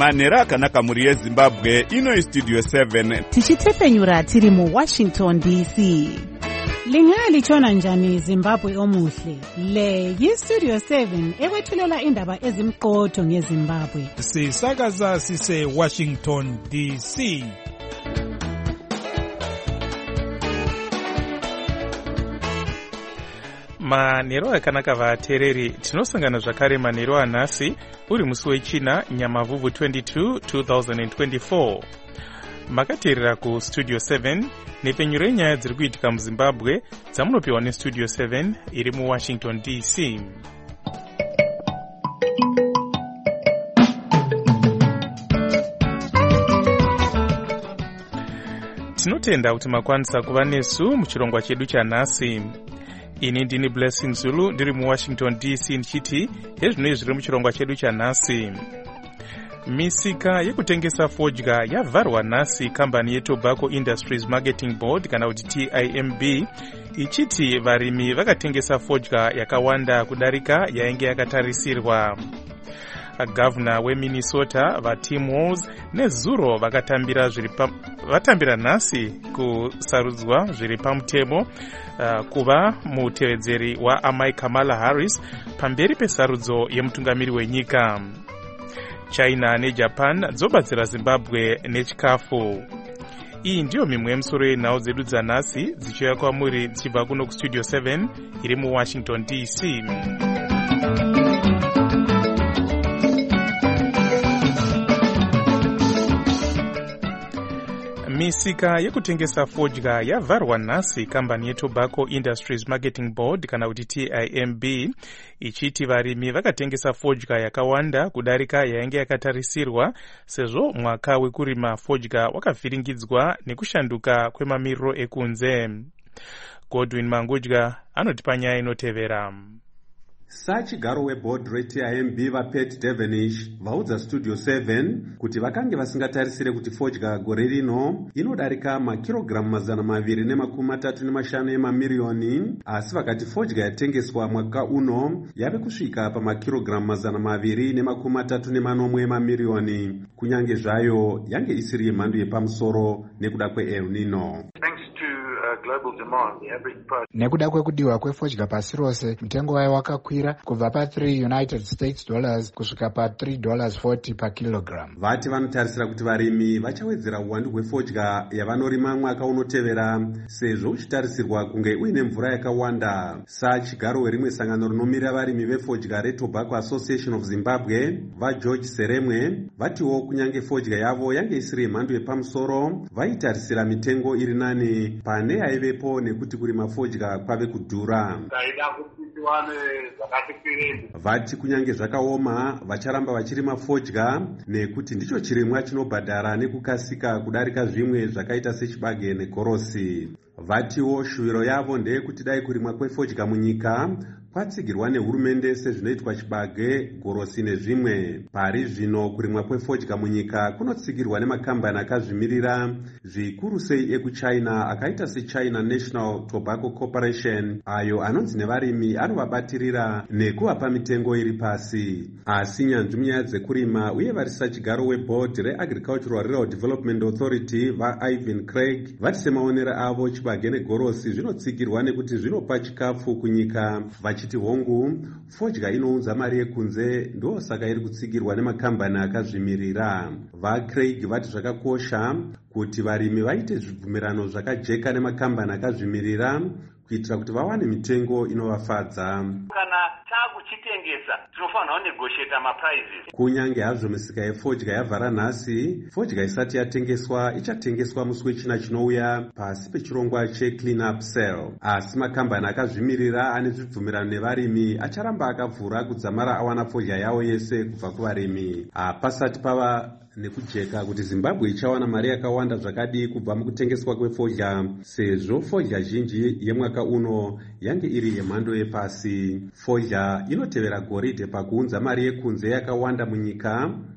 Manera akanaka muri yeZimbabwe, ino Studio 7. Tichitefenyura tiri mu Washington DC. Lingalitshona njani Zimbabwe omuhle? Le yi-Studio 7 ekwethulela indaba ezimqotho ngeZimbabwe. Sisakaza sise Washington DC. Manero akanaka vatereri, tinosangana zvakare manero anhasi uri musi wechina Nyamavhuvhu 22 2024. Makateerera ku Studio 7 nepenyuro yenyaya dziri kuitika muZimbabwe dzamunopiwa neStudio 7 iri mu Washington DC. Tinotenda kuti makwanisa kuva nesu muchirongwa chedu chanhasi. Ini ndini Blessing Zulu ndiri mu Washington DC ndichiti hezvinoi zviri muchirongwa chedu chanhasi. Misika yekutengesa fodya yavharwa nhasi kambani yeTobacco Industries Marketing Board kana kuti TIMB ichiti varimi vakatengesa fodya yakawanda kudarika yainge yakatarisirwa. Gavana weMinnesota vaTim Walz nezuro vatambira nhasi kusarudzwa zviri pamutemo kuva mutevedzeri waamai Kamala Harris pamberi pesarudzo yemutungamiri wenyika. China neJapan dzobatsira Zimbabwe nechikafu. Iyi ndiyo mimwe yemusoro yenhau dzedu dzanhasi dzichiuya kwamuri dzichibva kuno kuStudio 7 iri mu Washington DC. Misika yekutengesa fodya yavharwa nhasi kambani yeTobacco Industries Marketing Board kana kuti TIMB ichiti varimi vakatengesa fodya yakawanda kudarika yainge yakatarisirwa sezvo mwaka wekurima fodya wakavhiringidzwa nekushanduka kwemamiriro ekunze. Godwin Mangudya anotipa nyaya inotevera. Sachigaro webhodhi reTIMB vaPet Devenish vaudza Studio 7 kuti vakange vasingatarisire kuti fodya gore rino inodarika makirogiramu 235 emamiriyoni, asi vakati fodya yatengeswa mwaka uno yave kusvika pamakirogiramu 234 emamiriyoni, kunyange zvayo yange isiri yemhando yepamusoro nekuda kweEl Nino. Nekuda kwekudiwa kwefodya pasi rose, mutengo wayo wakakwira kubva pa$3 United States kusvika pa$3.40 pakilogramu. Vati vanotarisira kuti varimi vachawedzera uwandu hwefodya yavanorima mwaka unotevera sezvo uchitarisirwa kunge uine mvura yakawanda. Sachigaro werimwe sangano rinomirira varimi vefodya reTobacco Association of Zimbabwe vaGeorge Seremwe vatiwo kunyange fodya yavo yange isiri yemhando yepamusoro vaitarisira mitengo iri nani pane yaivepo nekuti kurima fodya kwave kudhura. Vati kunyange zvakaoma vacharamba vachirima fodya nekuti ndicho chirimwa chinobhadhara nekukasika kudarika zvimwe zvakaita sechibage negorosi. Vatiwo shuwiro yavo ndeyekuti dai kurimwa kwefodya munyika kwatsigirwa nehurumende sezvinoitwa chibage, gorosi nezvimwe. Pari zvino kurimwa kwefodya munyika kunotsigirwa nemakambani akazvimirira, zvikuru sei ekuChina akaita seChina National Tobacco Corporation, ayo anonzi nevarimi anovabatirira nekuvapa mitengo iri pasi. Asi nyanzvi munyaya dzekurima uye vari sachigaro webhodhi reAgricultural Rural Development Authority vaIvan Craig vati semaonero avo chibage negorosi zvinotsigirwa nekuti zvinopa chikafu kunyika, vachiti hongu fodya inounza mari yekunze ndosaka iri kutsigirwa nemakambani akazvimirira. VaCraig vati zvakakosha kuti varimi vaite zvibvumirano zvakajeka nemakambani akazvimirira kuitira kuti vawane mitengo inovafadza. Kana takuchitengesa tinofanira kunegotiata maprizes. Kunyange hazvo misika yefodya yavhara nhasi, fodya isati yatengeswa ichatengeswa musi wechina chinouya pasi pechirongwa cheClean Up Sale. Asi makambani akazvimirira ane zvibvumirano nevarimi acharamba akavhura kudzamara awana fodya yawo yese kubva kuvarimi. Hapasati pava nekujeka kuti Zimbabwe ichawana mari yakawanda zvakadi kubva mukutengeswa kwefodya, sezvo fodya zhinji yemwaka uno yange iri yemhando yepasi. Fodya inotevera goridhe pakuunza mari yekunze yakawanda munyika,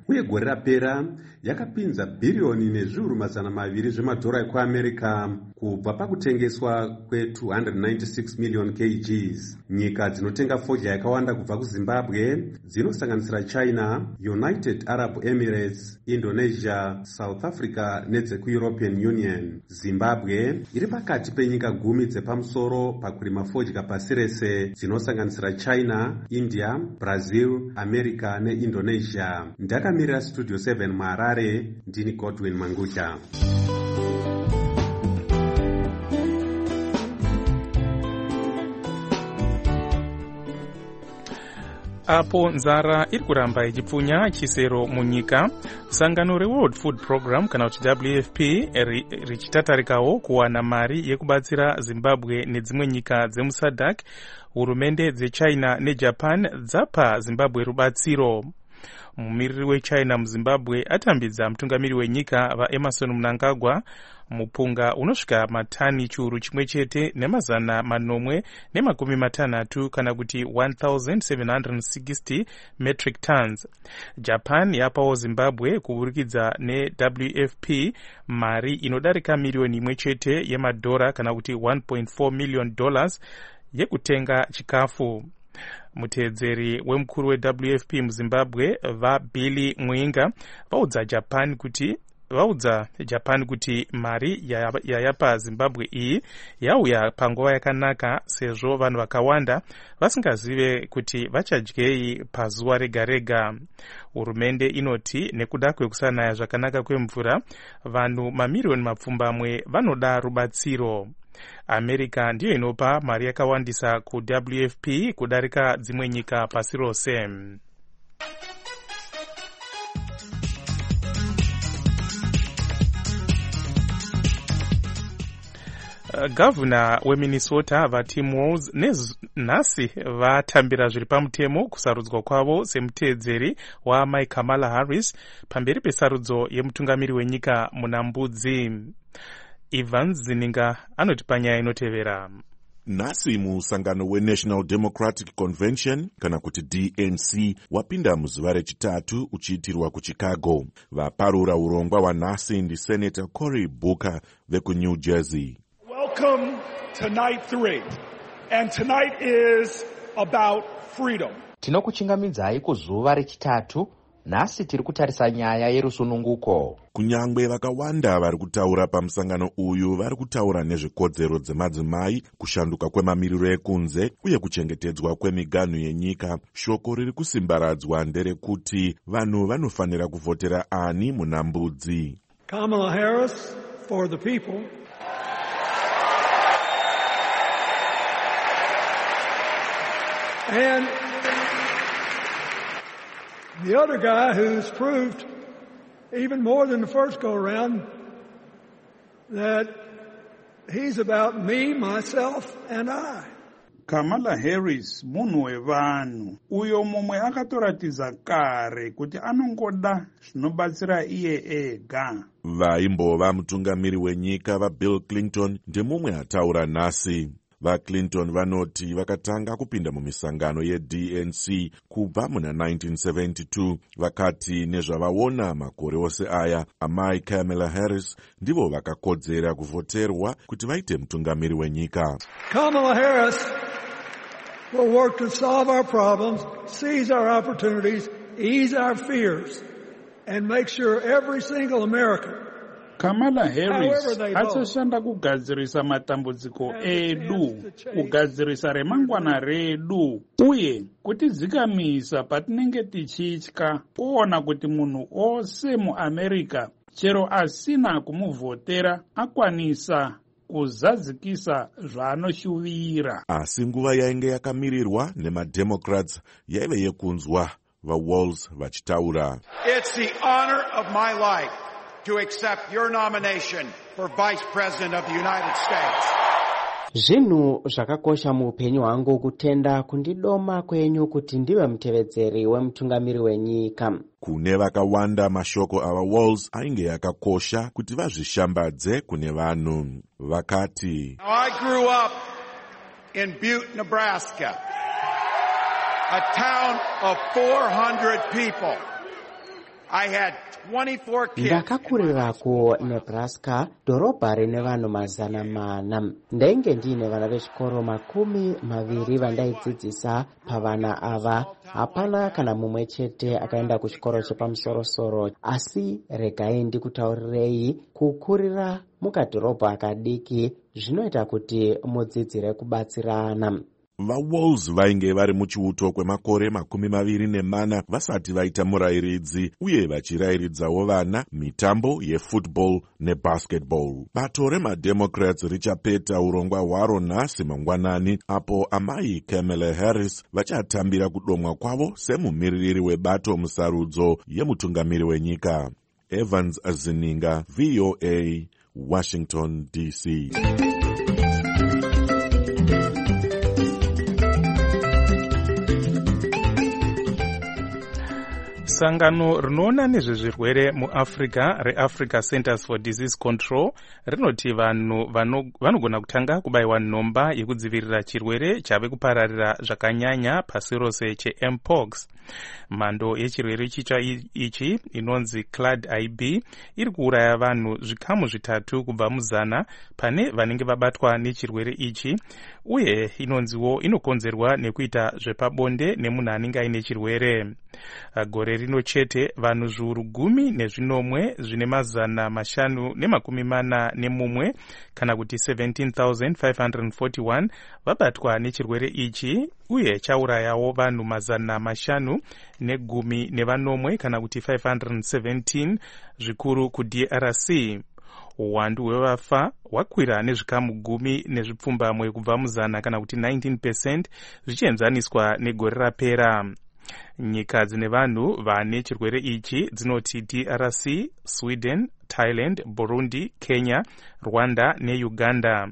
uye gore rapera yakapinza bhiriyoni nezviuru mazana maviri zvemadhora ekuamerica kubva pakutengeswa kwe296 million kgs. Nyika dzinotenga fodya yakawanda kubva kuzimbabwe dzinosanganisira China, United Arab Emirates, Indonesia, South Africa nedzekuEuropean Union. Zimbabwe iri pakati penyika 10 dzepamusoro pakurima fodya pasi rese dzinosanganisira China, India, Brazil, America neIndonesia. Ndakamirira Studio 7 muHarare, ndini Godwin Mangucha. Apo nzara iri kuramba ichipfunya chisero munyika, sangano reWorld Food Program kana kuti WFP richitatarikawo kuwana mari yekubatsira Zimbabwe nedzimwe nyika dzemuSADC. Hurumende dzeChina neJapan dzapa Zimbabwe rubatsiro. Mumiriri weChina muZimbabwe atambidza mutungamiri wenyika vaEmerson Mnangagwa mupunga unosvika matani chiuru chimwe chete nemazana manomwe nemakumi matanhatu kana kuti 1760 metric tons. Japan yapawo Zimbabwe kuburikidza neWFP mari inodarika miliyoni imwe chete yemadhora kana kuti $1.4 million yekutenga chikafu. Muteedzeri wemukuru weWFP muZimbabwe vaBilly Mwinga vaudza Japan kuti mari yayapa Zimbabwe iyi yauya panguva yakanaka sezvo vanhu vakawanda vasingazive kuti vachadyei pazuva rega rega. Hurumende inoti nekuda kwekusanaya zvakanaka kwemvura vanhu mamiliyoni mapfumbamwe vanoda rubatsiro. America ndiyo inopa mari yakawandisa kuWFP kudarika dzimwe nyika pasi rose. Gavana weMinnesota vaTim Walz nhasi vatambira zviri pamutemo kusarudzwa kwavo semuteedzeri waMai Kamala Harris pamberi pesarudzo yemutungamiri wenyika munambudzi. Evans Zininga anoti panyaya inotevera. Nhasi musangano weNational Democratic Convention kana kuti DNC wapinda muzuva rechitatu uchiitirwa kuChicago. Vaparura urongwa hwanhasi ndiSenator Cory Booker vekuNew Jersey. Welcome to night 3, and tonight is about freedom. Tinokuchingamidzai kuzuva rechitatu. Nhasi tiri kutarisa nyaya yerusununguko. Kunyangwe vakawanda vari kutaura pamusangano uyu vari kutaura nezvekodzero dzemadzimai, kushanduka kwemamiriro ekunze uye kuchengetedzwa kwemiganhu yenyika. Shoko riri kusimbaradzwa nderekuti vanhu vanofanira kuvhotera ani munambudzi. Kamala Harris for the people. And the other guy who's proved even more than the first go around that he's about me, myself, and I. Kamala Harris munhu wevanhu uyo mumwe akatoratidza kare kuti anongoda zvinobatsira iye ega. Vaimbova mutungamiri wenyika vaBill Clinton ndemumwe ataura nhasi. VaClinton vanoti vakatanga kupinda mumisangano yeDNC kubva muna 1972 vakati nezvavaona makore ose aya amai Kamala Harris ndivo vakakodzera kuvhoterwa kuti vaite mutungamiri wenyika. Kamala Harris will work to solve our problems, seize our opportunities, ease our fears, and make sure every single American. Kamala Harris achashanda kugadzirisa matambudziko edu, kugadzirisa remangwana redu, uye kutidzikamisa patinenge tichitya kuona kuti munhu ose muAmerica chero asina kumuvhotera akwanisa kuzadzikisa zvaanoshuvira. Asi nguva yainge yakamirirwa nemademocrats yaive yekunzwa vaWalz vachitaura. It's the honor of my life to accept your nomination for Vice President of the United States. Zvinhu zvakakosha muupenyu hwangu kutenda kundidoma kwenyu kuti ndive mutevedzeri wemutungamiri wenyika. Kune vakawanda mashoko avaWalz ainge yakakosha kuti vazvishambadze kune vanhu. Vakati, I grew up in Butte, Nebraska, a town of 400 people. I had 24 kids. Ndakakurira ku Nebraska, dhorobha rine vanhu 400. Ndainge ndine vana vechikoro 20 vandaidzidzisa pavana ava. Hapana kana mumwe chete akaenda kuchikoro chepamusoro-soro, asi regai ndikutaurirei kukurira mukadhorobha akadiki zvinoita kuti mudzidzire kubatsirana. VaWolves vainge vari muchiuto kwemakore 24 vasati vaita murayiridzi uye vachirayiridzawo vana mitambo yefootball nebasketball. Bato remademocrats richapeta urongwa hwaro nhasi mangwanani, apo amai Kamala Harris vachatambira kudomwa kwavo semumiririri webato musarudzo yemutungamiri wenyika. Evans Azininga, VOA, Washington, DC. Sangano rinoona nezvezvirwere muAfrica reAfrica Centers for Disease Control rinoti vanhu vanogona kutanga kubayiwa nhomba yekudzivirira chirwere chave kupararira zvakanyanya pasi rose cheMpox. Mhando yechirwere chitsva ichi inonzi Clade IB iri kuuraya vanhu zvikamu 3 kubva mu100 pane vanenge vabatwa nechirwere ichi, uye inonziwo inokonzerwa nekuita zvepabonde nemunhu anenge aine chirwere. Gore rino chete vanhu zviuru 10 zvine 541 kana kuti 17,541 vabatwa nechirwere ichi, uye chaurayawo vanhu 510 kana kuti 517 zvikuru kuDRC. Uwandu hwevafa hwakwira nezvikamu 10 kubva mu100 kana kuti 19% zvichienzaniswa negore rapera. Nyika dzine vanhu vane chirwere ichi dzinoti DRC, Sweden, Thailand, Burundi, Kenya, Rwanda neUganda.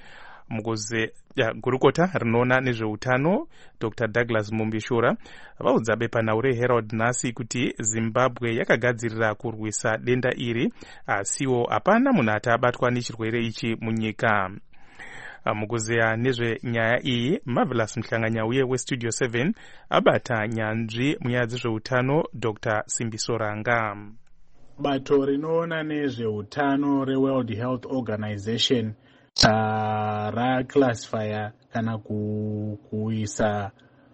Gurukota rinoona nezveutano Dr. Douglas Mumbishura vaudza bepanhau reHerald nhasi kuti Zimbabwe yakagadzirira kurwisa denda iri, asiwo hapana munhu atabatwa nechirwere ichi munyika. Mukuzeya nezvenyaya iyi, Marvelous Mhlanganyauye weStudio 7 abata nyanzvi munyaya dzezveutano Dr. Simbiso Ranga. Bato rinoona nezveutano reWorld Health Organization raclassifya kana kuisa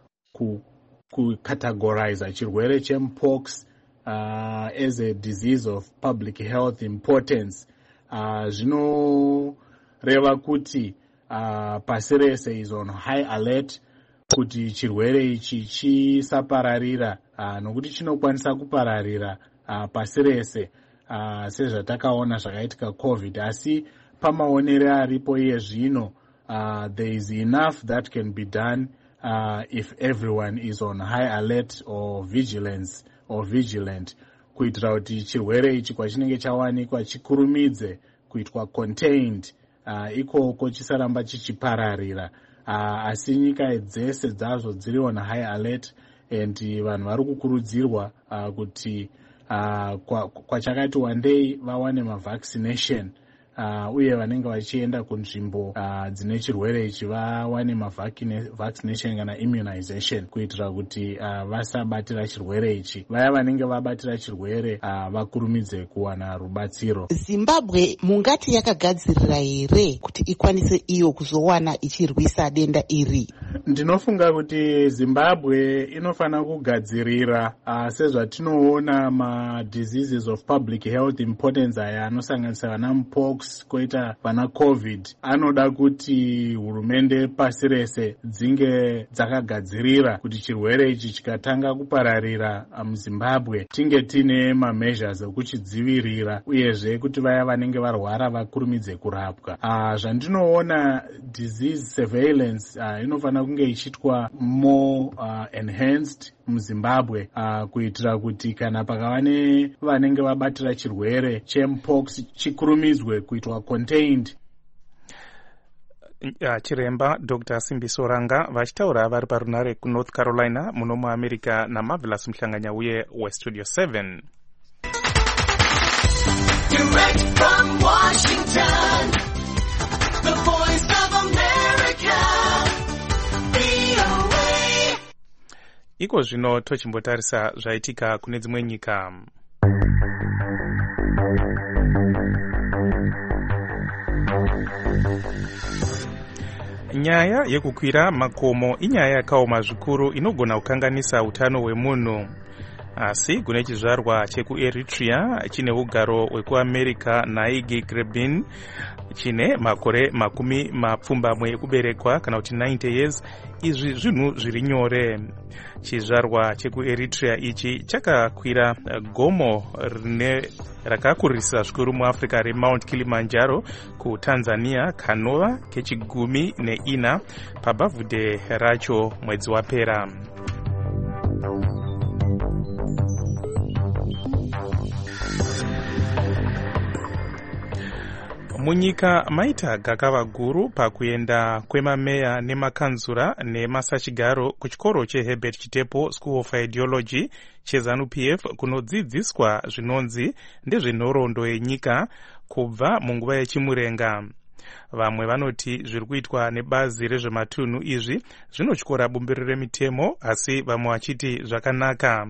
kucategorize chirwere cheMpox as a disease of public health importance. Zvinoreva kuti pasi rese is on high alert kuti chirwere ichi chisapararira, nokuti chinokwanisa kupararira pasi rese sezvatakaona zvakaitika COVID, asi pamaonere aripo iye zvino there is enough that can be done if everyone is on high alert or vigilant kuitira kuti chirwere ichi kwachinenge chawanikwa chikurumidze kuitwa contained, ikoko chisaramba chichipararira, asi nyika dzese dzazo dziri on high alert, and vanhu vari kukurudzirwa kuti kwachakati wandei vawane mavaccination, uye vanenge vachienda kunzvimbo dzine chirwere ichi vawane mavaccination kana immunization kuitira kuti vasabatira chirwere ichi. Vaya vanenge vabatira chirwere vakurumidze kuwana rubatsiro. Zimbabwe mungati yakagadzirira here kuti ikwanise iyo kuzowana ichirwisa denda iri? Ndinofunga kuti Zimbabwe inofana kugadzirira sezvatinoona madiseases of public health importance aya anosanganisa vana Mpox koita vana COVID. Anoda kuti hurumende pasi rese dzinge dzakagadzirira kuti chirwere ichi chikatanga kupararira muZimbabwe tinge tine measures ekuchidzivirira, uyezve kuti vaya vanenge varwara vakurumidze kurapwa. Zvandinoona disease surveillance inofana kunge ichitwa more enhanced muZimbabwe, kuitira kuti kana pakava nevanenge vabatira chirwere cheMpox chikurumidzwe kuitwa contained. Chiremba Dr. Simbiso Ranga vachitaura vari parunare kuNorth Carolina muno muAmerica naMarvelous Mhlanganyauye weStudio 7. Direct from Washington, the voice of America, VOA. Iko zvino tochimbotarisa zvaitika kune dzimwe nyika. Nyaya yekukwira makomo inyaya yakaoma zvikuru inogona kukanganisa utano hwemunhu. Asi kune chizvarwa chekuEritrea chine ugaro wekuAmerica naigi Grebin chine makore 10 ekuberekwa kana kuti 90 years, izvi zvinhu zviri nyore. Chizvarwa chekuEritrea ichi chakakwira gomo rakakurisa zvikuru muAfrica reMount Kilimanjaro kuTanzania kanova ke14 pabhavhudhe racho mwedzi wapera. Munyika maita gakava guru pakuenda kwemameya nemakanzura nemasachigaro kuchikoro cheHerbert Chitepo School of Ideology cheZANU-PF kunodzidziswa zvinonzi ndezvenhoroondo yenyika kubva munguva yechimurenga. Vamwe vanoti zviri kuitwa nebazi rezvematunhu izvi zvinotyora bumbiro remitemo, asi vamwe vachiti zvakanaka.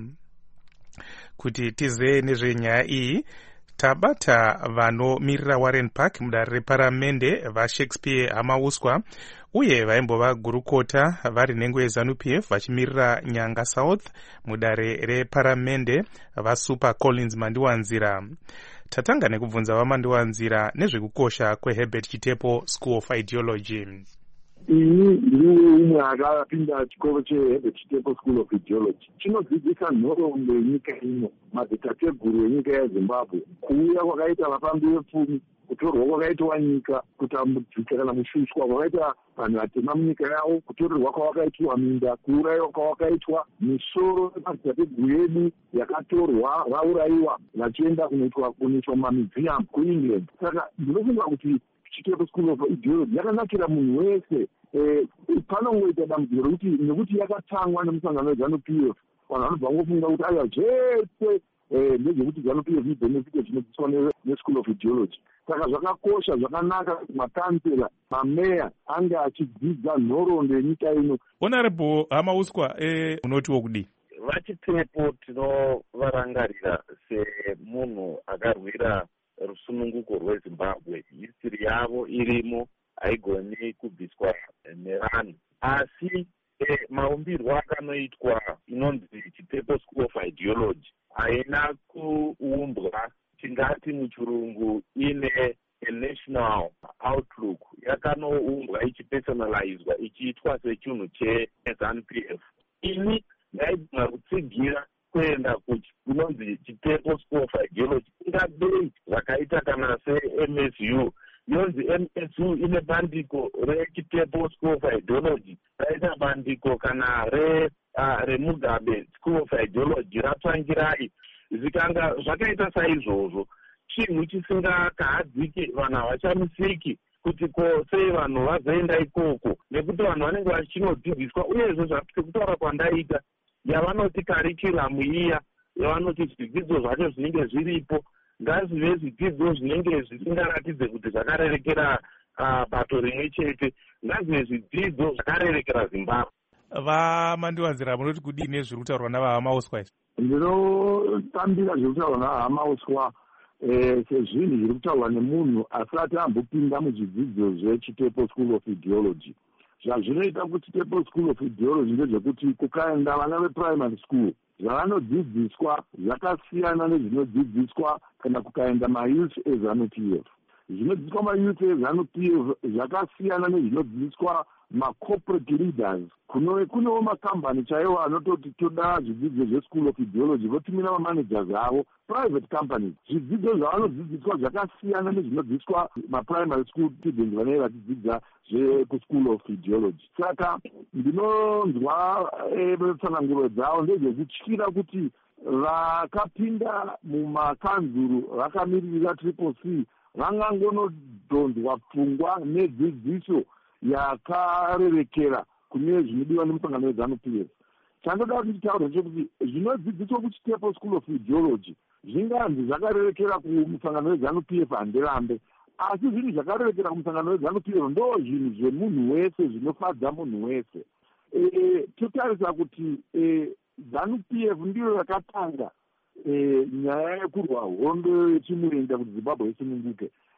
Kuti tizeye nezvenyaya iyi, tabata vanomirira Warren Park mudare reparamende vaShakespeare Hamauswa uye vaimbova gurukota vari nhengo yeZANU-PF vachimirira Nyanga South mudare reparamende vaSuper Collins Mandiwanzira. Tatanga nekubvunza vaMandiwanzira nezvekukosha kweHerbert Chitepo School of Ideology. Ini ndiwe umwe akapinda chikoro cheHerbert Chitepo School of Ideology. Chinodzidzisa nhoroondo yenyika ino, madzitateguru enyika yeZimbabwe, kuuya kwakaita vapambi vepfumi, kutorwa kwakaitwa nyika, kutambudzika kana mushushwa kwakaita vanhu vatema munyika yavo, kutorerwa kwavakaitwa minda, kuurayiwa kwavakaitwa misoro yemadzitateguru edu yakatorwa vaurayiwa vachienda kunoitwa mamiziamu kuEngland. Saka ndinofunga kuti Chitepo School of Ideology yakanakira munhu wese. Panongoita dambudziko rekuti nekuti yakatangwa nemusangano weZANU-PF, vanhu vanobva ngofunga kuti aya zvese ndezvekuti ZANU-PF ibhenefite zvinodzidziswa neSchool of Ideology. Saka zvakakosha, zvakanaka kuti makansela, mameya ange achidzidza nhoroondo yenyika ino. Honorable Hamauswa, unotiwo kudii? VaChitepo tinovarangarira semunhu akarwira rusununguko rweZimbabwe. History yavo irimo, haigoni kubviswa nevanhu. Asi maumbirwo akanoitwa inonzi Chitepo School of Ideology haina kuumbwa tingati muchirungu ine a national outlook. Yakanoumbwa ichipersonalizwa ichiitwa sechinhu cheZANU-PF. Ini ndaigona kutsigira kuenda kunonzi Chitepo School of Ideology ingadei zvakaita kana seMSU. Yonzi MSU ine bandiko reChitepo School of Ideology, raita bandiko kana reMugabe School of Ideology ratsvangirai. Zvikanga zvakaita saizvozvo, chinhu chisingakahadzike, vanhu havachamisiki kuti ko sei vanhu vazoenda ikoko, nekuti vanhu vanenge vachinodzidziswa. Uyezve sekutaura kwandaita yavanoti karikiramu iya, yavanoti zvidzidzo zvacho zvinenge zviripo ngazvive zvidzidzo zvinenge zvisingaratidze kuti zvakarerekera bato rimwe chete, ngazvive zvidzidzo zvakarerekera Zimbabwe. VaMandiwanzira, munoti kudii nezviri kutaurwa navaHamauswa izvi? Ndinotambira zviri kutaurwa navaHamauswa sezvinhu zviri kutaurwa nemunhu asati ambopinda muzvidzidzo zveChitepo School of Ideology. Zvazvinoita kuti Chitepo School of Ideology ndezvekuti kukaenda vana veprimary school, zvavanodzidziswa zvakasiyana nezvinodzidziswa kana kukaenda mayouth eZANU-PF. Zvinodzidziswa mayouth eZANU-PF zvakasiyana nezvinodzidziswa macorporate leaders. Kunewo makambani chaiwo anototi toda zvidzidzo zveSchool of Ideology votumira mamanagers avo, private companies. Zvidzidzo zvavanodzidziswa zvakasiyana nezvinodzidziswa maprimary school students vanenge vachidzidza zvekuSchool of Ideology. Saka ndinonzwa tsananguro dzavo ndezvekutyira kuti vakapinda mumakanzuru vakamirira Triple C vangangonodhonzwa pfungwa nedzidziso yakarerekera kune zvinodiwa nemusangano weZANU-PF. Chandoda kuti taure chekuti zvinodzidziswa kuChitepo School of Ideology zvinganzi zvakarerekera kumusangano weZANU-PF handirambe, asi zvinhu zvakarerekera kumusangano weZANU-PF ndo zvinhu zvemunhu wese, zvinofadza munhu wese. Totarisa kuti ZANU-PF ndiyo yakatanga nyaya yekurwa hondo yechimurenga kuti Zimbabwe isununguke.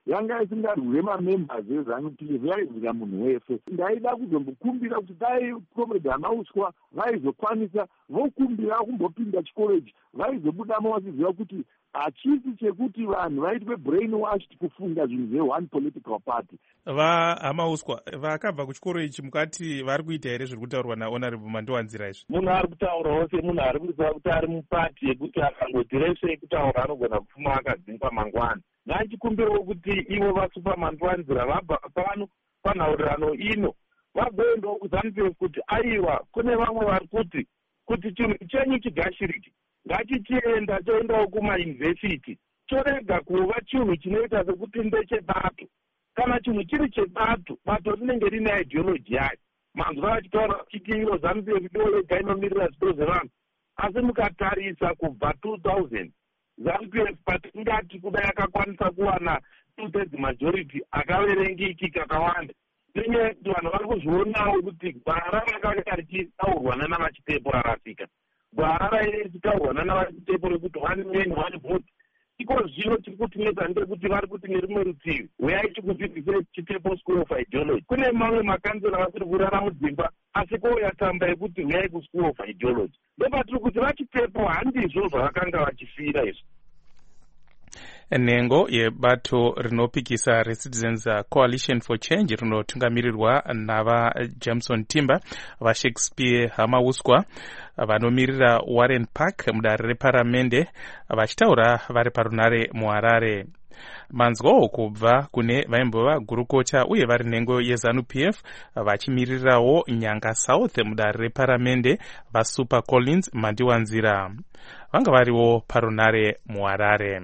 yanga isingarwire mamembers eZANU-PF, yairwira munhu wese. Ndaida kuzombokumbira kuti dai Comrade Hamauswa vaizokwanisa vokumbira kumbopinda chikoro ichi, vaizobudamo vachiziva kuti hachisi chekuti vanhu vaitwe brainwashed kufunga zvinhu zve-one political party. VaHamauswa vakabva kuchikoro ichi mukati vari kuita here zviri kutaurwa naHonorable Mandiwanzira izvi? Munhu ari kutaurawo semunhu ari kuziva kuti ari mupati yekuti akangotiresei kutaura anogona kupfuma akadzingwa mangwana. Ngachikumbirawo kuti ivo vasupa Mandiwanzira vabva pano panhaurirano ino vagoendawo kuZANU-PF kuti aiwa kune vamwe vari kuti chinhu chenyu chigashirike, ngachichienda choendawo kumayunivhesiti, chorega kuva chinhu chinoita sekuti ndechebato. Kana chinhu chiri chebato, bato rinenge rine ideology yayo. Manzwa vachitaura vachiti iro ZANU-PF ndiyo yega inomirira zviro zvevanhu, asi mukatarisa kubva 2000 ZANU-PF patingati kuda yakakwanisa kuwana 2/3 majority akaverengiki kakawanda. Nenyaya yekuti vanhu vari kuzvionawo kuti gwara rakanga richitaurwana navachitepo rarasika. Gwara raisitaurwana navachitepo rekuti 1 man 1 vote. Iko zvino tiri kutinetsa ndekuti vari kuti nerimwe rutivi uyai tikudzidzise chitepo school of ideology. Kune mamwe makansela vasiri kurara mudzimba asi koyatamba yekuti uyai kuschool of ideology. Ndopatiri kuti vachitepo handizvo zvavakanga vachifira izvo. Nhengo yebato rinopikisa reCitizens Coalition for Change rinotungamirirwa navaJameson Timber, vaShakespeare Hamauswa vanomirira Warren Park mudare reparamende vachitaura vari parunare muHarare. Manzwawo kubva kune vaimbova gurukota uye vari nhengo yeZANU-PF vachimirirawo Nyanga South mudare reparamende vaSuper Collins Mandiwanzira vanga variwo parunare muHarare.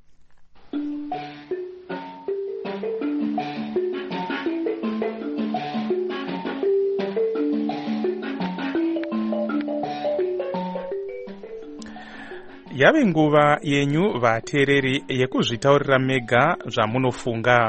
Yave nguva yenyu vateereri yekuzvitaurira mega zvamunofunga.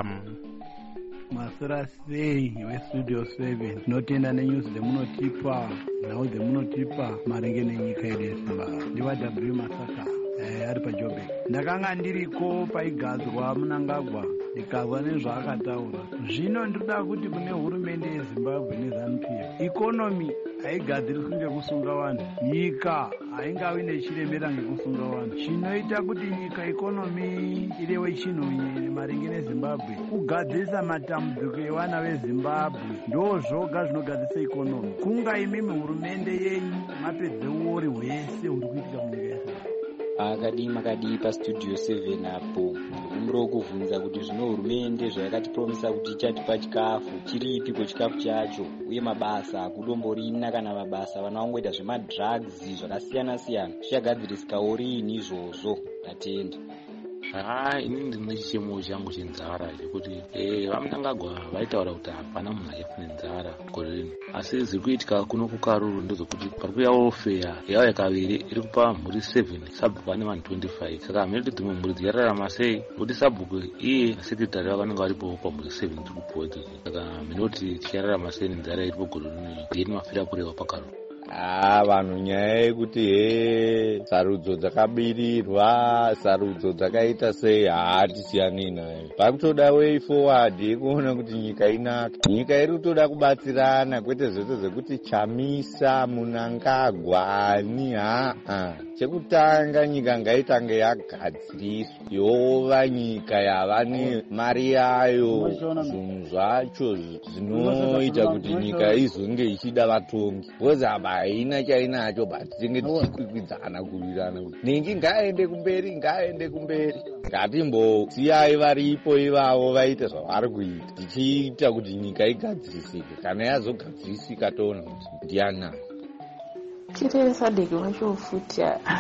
Masera sei weStudio 7 tinotenda nenyuzi dzemunotipa, nhau dzemunotipa maringe nenyika yedu yeZimbabwe. Ndiwa W Masaka ari paJoburg. Ndakanga ndiriko paigadzwa Mnangagwa ndikazwa nezvaakataura. Zvino ndinoda kuti kune hurumende yeZimbabwe neZANU-PF ikonomi haigadziriswi ngekusunga vanhu, nyika haingavi nechiremera ngekusunga vanhu. Chinoita kuti nyika ikonomi irewe chinhu maringe neZimbabwe kugadzirisa matambudziko evana veZimbabwe, ndo zvoga zvinogadzirisa ikonomi. Kunga imimi hurumende yenyu mapedze uori hwese huri kuitika munyika yeZimbabwe. Makadii paStudio 7 apo ndikumbirawo kuvhunza kuti zvino hurumende zvayakatipromisa kuti ichatipa chikafu chiripiko chikafu chacho, uye mabasa akudomborina kana mabasa vanongoita zvemadrugs zvakasiyana siyana zvichagadzirisikawo rini izvozvo. Tatenda. Ini ndine chichemo changu chenzara chekuti vaMnangagwa vaitaura kuti hapana munhu aifa nenzara gore rino, asi ziri kuitika kuno kuKaruru ndezvekuti pari kuyawo feya yavo yakaviri iri kupa mhuri 7 sabhuku ane vanhu 25. Saka mhiri dzimwe mhuri dzichararama sei kuti sabhuku iye nasekretari vavanenge varipo pamhuri 7 tiri kupuwa idzodzo. Saka minoti tichararama sei nenzara iripo gore rino ndiyeni mafira kureva paKaruru. Vanhu nyaya yekuti sarudzo dzakabirirwa, sarudzo dzakaita sei hatisiyani nayo. Pakutoda way forward yekuona kuti nyika inaka. Nyika iri kutoda kubatsirana, kwete zvese zvekuti Chamisa Mnangagwa ani chekutanga nyika ngaitange yagadziriswa yova nyika yava nemari yayo, zvinhu zvacho zvinoita kuti nyika izonge ichida vatongi. Because haina chainacho but tinge tichikwikwidzana kurirana kuti ningi ngaende kumberi. Ngatimbosiyai varipo ivavo vaite zvavari kuita, tichiita kuti nyika igadzirisike. Kana yazogadzirisika toona kuti ndianani. Chirere sadeki vacho futi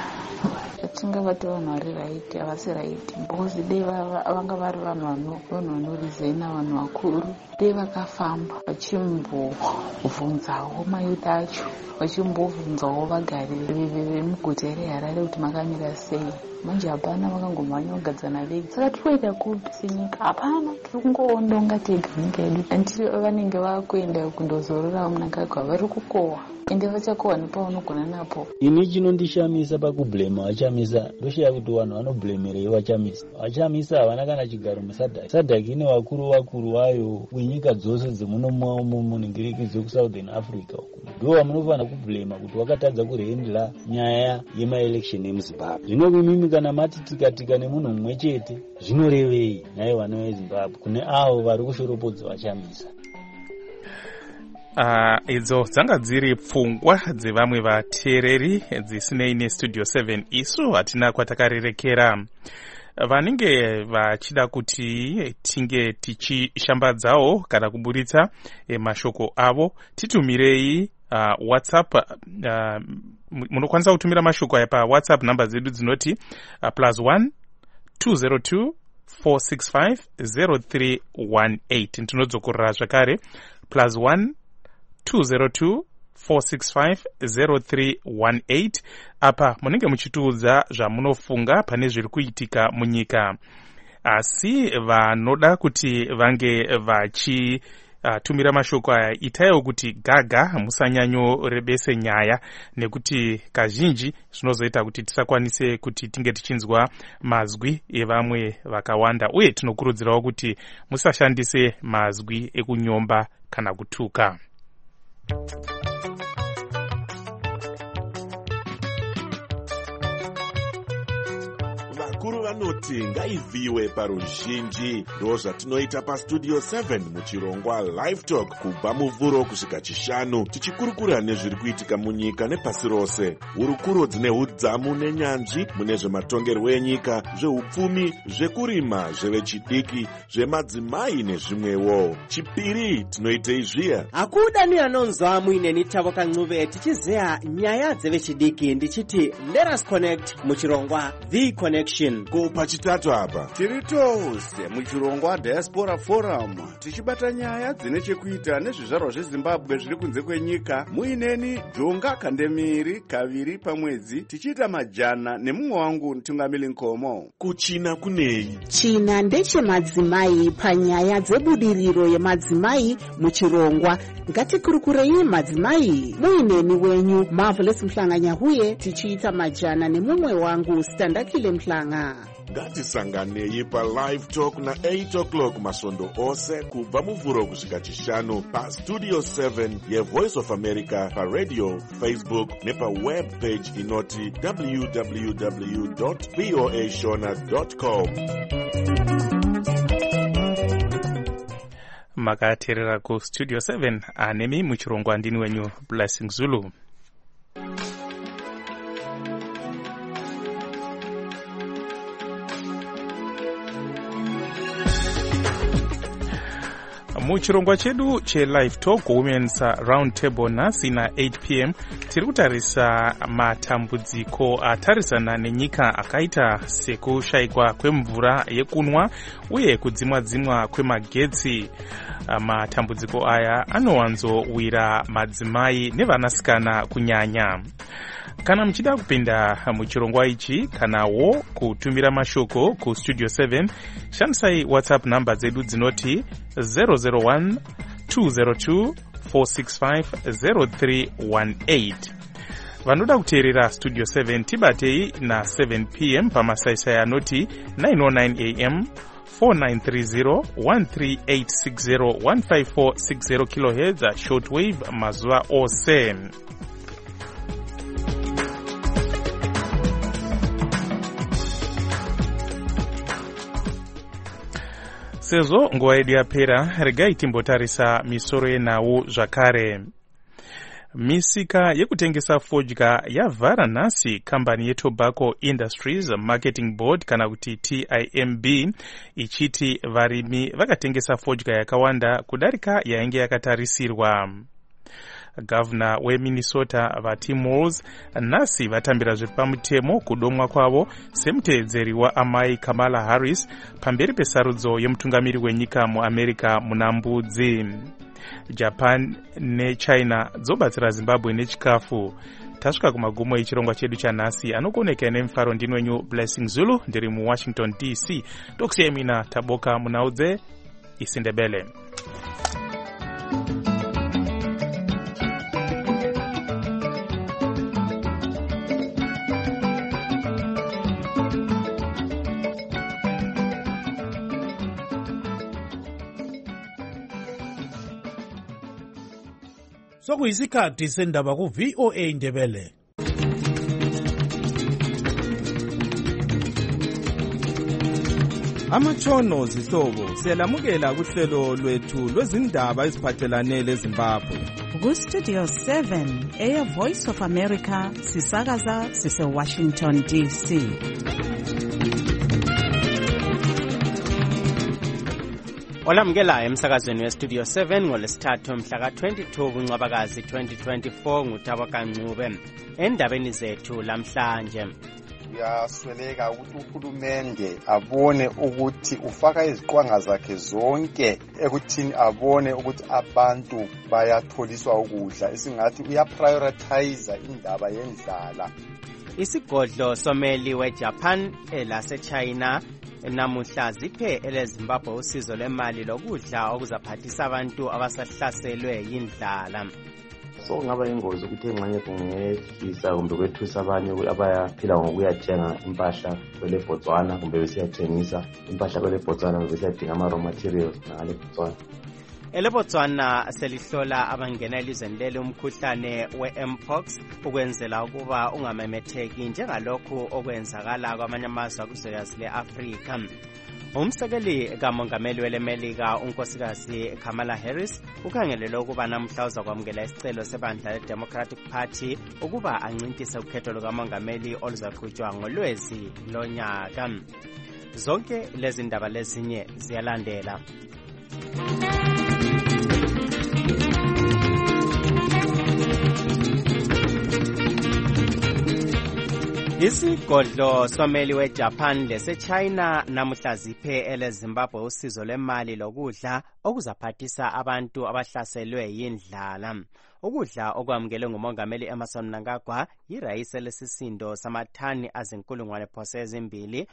atingavati vanhu vari raiti havasi raiti, because dei vanga vari vanhu vanorizena, vanhu vakuru. Dei vakafamba vachimbobvunzawo mayuti acho, vachimbobvunzawo vagari vemuguta reHarare kuti makamira sei. Manje hapana, vakangomhanya kugadzana vegi. Saka tiri kuenda kupi senyika? Hapana, tiri kungoondonga tega nyika yedu. Anditi vanenge vakuenda kundozorora Mnangagwa vari kukohwa, ende vachakohwa nepavanogona napo. Ini chinondishamisa pakublema vachamisa chinonesa ndoshaya kuti vanhu vanoblemerei vachamisa havana kana chigaro musadhaki. Sadhaki ine vakuru vayo wenyika dzose dzemunomo muningiriki dzekusouthern Africa ndo vamunofanira kublema kuti wakatadza kuhendla nyaya yemaelection emuzimbabwe. Zvino kumimi kana mati tikatika nemunhu mumwe chete zvinorevei naye vana vezimbabwe kune avo vari kushoropodza vachamisa? Idzo dzanga dziri pfungwa dzevamwe vateereri dzisinei nestudio 7. Isu hatina kwatakarerekera. Vanenge vachida kuti tinge tichishambadzawo kana kuburitsa mashoko avo titumirei WhatsApp. Munokwanisa kutumira mashoko aya pa WhatsApp namba dzedu dzinoti +1 202 465 0318. Tinodzokorera zvakare +1 202 465 0318. Apa munenge muchitiudza zvamunofunga pane zviri kuitika munyika. Asi vanoda kuti vange vachitumira mashoko aya itaiwo kuti gaga musanyanyorebese nyaya, nekuti kazhinji zvinozoita kuti tisakwanise kuti tinge tichinzwa mazwi evamwe vakawanda, uye tinokurudzirawo kuti musashandise mazwi ekunyomba kana kutuka. Vakuru vanoti ngaivhiwe paruzhinji. Ndo zvatinoita pastudio 7 muchirongwa Live Talk kubva muvhuro kusvika chishanu, tichikurukura nezviri kuitika munyika nepasi rose. Hurukuro dzine udzamu nenyanzvi mune zvematongerwo enyika, zveupfumi, zvekurima, zvevechidiki, zvemadzimai nezvimwewo. Chipiri tinoitei zviya. Akuda ni anonzwa muineni tavo kan'uve tichizeya nyaya dzevechidiki ndichiti let us connect muchirongwa The Connection. Ko pachitatu apa tiri tose muchirongwa Diaspora Forum tichibata nyaya dzine chekuita nezvizvarwa zveZimbabwe zviri kunze kwenyika. Muineni Jonga Kandemiri kaviri pamwedzi tichiita majana nemumwe wangu Mtungamili Nkomo. Kuchina kunei? China ndechemadzimai panyaya dzebudiriro yemadzimai muchirongwa. Ngatikurukurei madzimai. Muineni wenyu Marvelous Mhlanganyahuye tichiita majana nemumwe wangu Standakile Mhlanga. Ngatisanganei paLive Talk na 8 o'clock masvondo ose kubva muvhuro kusvika chishanu pastudio 7 yeVoice of America, paradio, Facebook nepaweb page inoti www.voashona.com. Makateerera kustudio 7 anemi muchirongwa ndini wenyu Blessing Zulu. Muchirongwa chedu cheLive Talk Women's Round Table nhasi na 8 p.m. tiri kutarisa matambudziko atarisana nenyika akaita sekushayikwa kwemvura yekunwa uye kudzimwa kwemagetsi. Matambudziko aya anowanzowira madzimai nevanasikana kunyanya. Kana muchida kupinda muchirongwa ichi kanawo kutumira mashoko ku studio 7, shandisai WhatsApp namba dzedu dzinoti 001 202 465 0318. Vanoda kuteerera studio 7 tibatei na 7 p.m. pamasaisai anoti 909 am 4930 13860 15460 kHz shortwave mazuva ose. Sezvo nguva yedu yapera, regai timbotarisa misoro yenhau zvakare. Misika yekutengesa fodya yavhara nhasi kambani yeTobacco Industries Marketing Board kana kuti TIMB ichiti varimi vakatengesa fodya yakawanda kudarika yainge yakatarisirwa. Governor weMinnesota Tim Walz nhasi vatambira zviri pamutemo kudomwa kwavo semuteedzeri waamai Kamala Harris pamberi pesarudzo yemutungamiri wenyika muAmerica muna mbudzi. Japan neChina dzobatsira Zimbabwe nechikafu. Tasvika kumagumo echirongwa chedu chanhasi. Anokoneka nemufaro ndini wenyu Blessing Zulu ndiri muWashington DC. Tokusiyai mina Taboka Munaudze Isindebele. sokuyisikhathi sendaba ku-VOA Indebele. Amatshono zihlobo siyalamukela kuhlelo lwethu lwezindaba eziphathelane leZimbabwe. Ku-Studio 7 Air Voice of America sisakaza sise-Washington DC. Olamukela emsakazweni weStudio 7 ngolesithathu mhla ka-22 kuNcwabakazi 2024 nguThabo Kancube. Endabeni zethu lamhlanje, kuyasweleka ukuthi uhulumende abone ukuthi ufaka iziqwanga zakhe zonke ekuthini abone ukuthi abantu bayatholiswa ukudla, esingathi uyaprioritize indaba yendlala. Isigodlo someli weJapan elaseChina namuhla ziphe eleZimbabwe usizo lwemali lokudla okuzaphathisa abantu abasahlaselwe yindlala. So kungaba ingozi ukuthi engxenye kungehlisa kumbe kwethusa abanye abayaphila ngokuyathenga impahla kwele Botswana kumbe besiyathengisa impahla kwele Botswana kumbe besiyadinga ama-raw materials ngale Botswana. EleBotswana selihlola abangena elizweni leli umkhuhlane we-mpox ukwenzela ukuba ungamemetheki njengalokhu okwenzakala kwamanye amazwe akuzwekazi le-Afrika. Umsekeli kamongameli weleMelika unkosikazi Kamala Harris ukhangelele ukuba namhla uzakwamukela isicelo sebandla le-Democratic Party ukuba ancintise ukhetho lukamongameli oluzaqhutshwa ngoLwezi lonyaka. Zonke lezi ndaba lezinye ziyalandela. Isigodlo someli weJapan leseChina namuhla ziphe eleZimbabwe usizo lwemali lokudla okuzaphathisa abantu abahlaselwe yindlala. Ukudla okwamukelwe ngumongameli Emmerson Mnangagwa yirayisi lesisindo samathani azinkulungwane phose ezimbili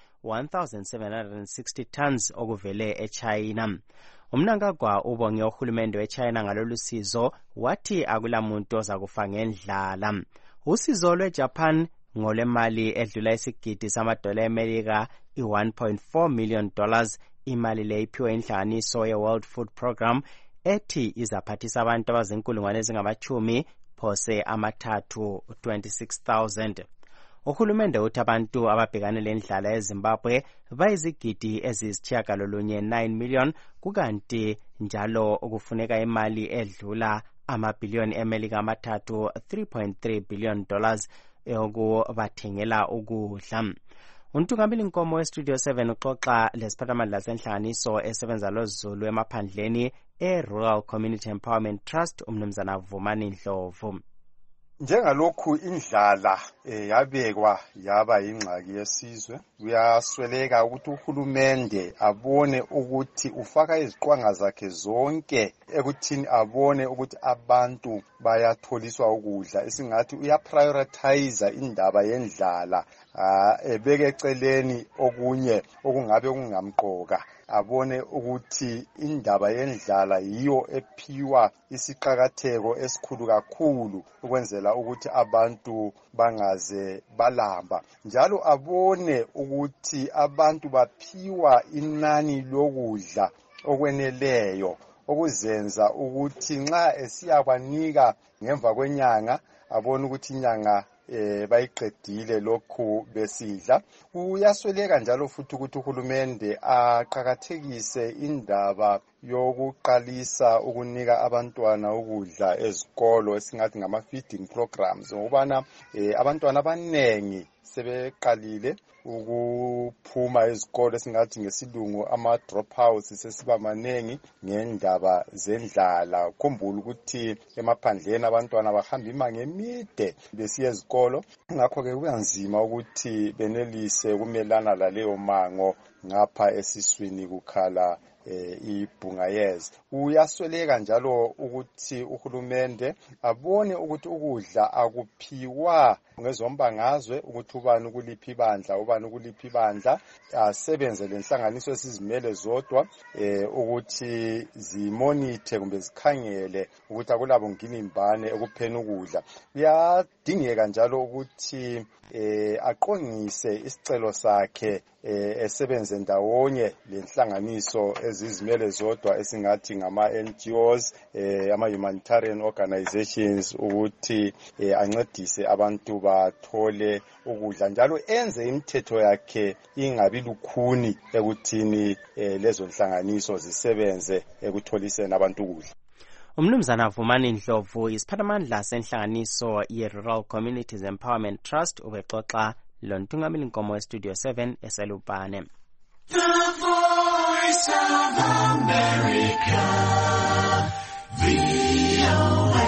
1760 tons okuvele eChina. Umnangagwa ubonge uhulumende weChina ngalolu sizo wathi akulamuntu ozakufa ngendlala. Usizo lweJapan ngolemali edlula isigidi samadola eMelika i-$1.4 million imali le iphiwe inhlanganiso ye-World Food Program ethi izaphathisa abantu abazinkulungwane ezingama-10 phose amathathu 26,000. Uhulumende uthi abantu ababhekane lendlala eZimbabwe bayizigidi eziyisitshiyagalolunye 9 million kukanti njalo ukufuneka imali edlula amabhiliyoni eMelika amathathu $3.3 billion eyokubathengela ukudla. Untungameli Nkomo weStudio 7 uxoxa lesiphathamandla senhlanganiso esebenza lozulu emaphandleni e-Rural Community Empowerment Trust umnumzana Vumani Ndlovu. Njengalokhu indlala yabekwa yaba ingxaki yesizwe, kuyasweleka ukuthi uhulumende abone ukuthi ufaka iziqwanga zakhe zonke ekuthini abone ukuthi abantu bayatholiswa ukudla, esingathi uyaprioritize indaba yendlala, ebeke eceleni okunye okungabe kungamqoka, abone ukuthi indaba yendlala yiyo ephiwa isiqhakatheko esikhulu kakhulu ukwenzela ukuthi abantu bangaze balamba. Njalo abone ukuthi abantu baphiwa inani lokudla okweneleyo okuzenza ukuthi nxa esiyakwanika ngemva kwenyanga abone ukuthi inyanga bayiqedile lokhu besidla. Kuyasweleka njalo futhi ukuthi uhulumende aqhakathekise indaba yokuqalisa ukunika abantwana ukudla ezikolo esingathi ngama-feeding programs, ngokubana abantwana abanengi sebeqalile ukuphuma ezikolo esingathi ngesilungu ama-dropouts sesiba manengi ngendaba zendlala. Khumbula ukuthi emaphandleni abantwana bahamba imango emide besiya ezikolo, ngakho-ke kubanzima ukuthi benelise ukumelana laleyo mango ngapha esiswini kukhala ibhungayezi. Uyasweleka njalo ukuthi uhulumende abone ukuthi ukudla akuphiwa ngezombangazwe ukuthi ubani ukuliphi ibandla ubani ukuliphi ibandla, asebenze lenhlanganiso esizimele zodwa ukuthi zimonithe kumbe zikhangele ukuthi akulabo nginimbane ekupheni ukudla. Kuyadingeka njalo ukuthi aqongise isicelo sakhe esebenze ndawonye lenhlanganiso ezizimele zodwa esingathi ngama-NGOs, ama-humanitarian organizations, ukuthi ancedise abantu bathole ukudla, njalo enze imithetho yakhe ingabi lukhuni ekuthini lezo nhlanganiso zisebenze ekutholiseni abantu ukudla. Umnumzana Vumani Ndlovu isiphathamandla senhlanganiso ye-Rural Communities Empowerment Trust ubexoxa lontungameli nkomo westudio 7 eselupane. The Voice of America, VOA.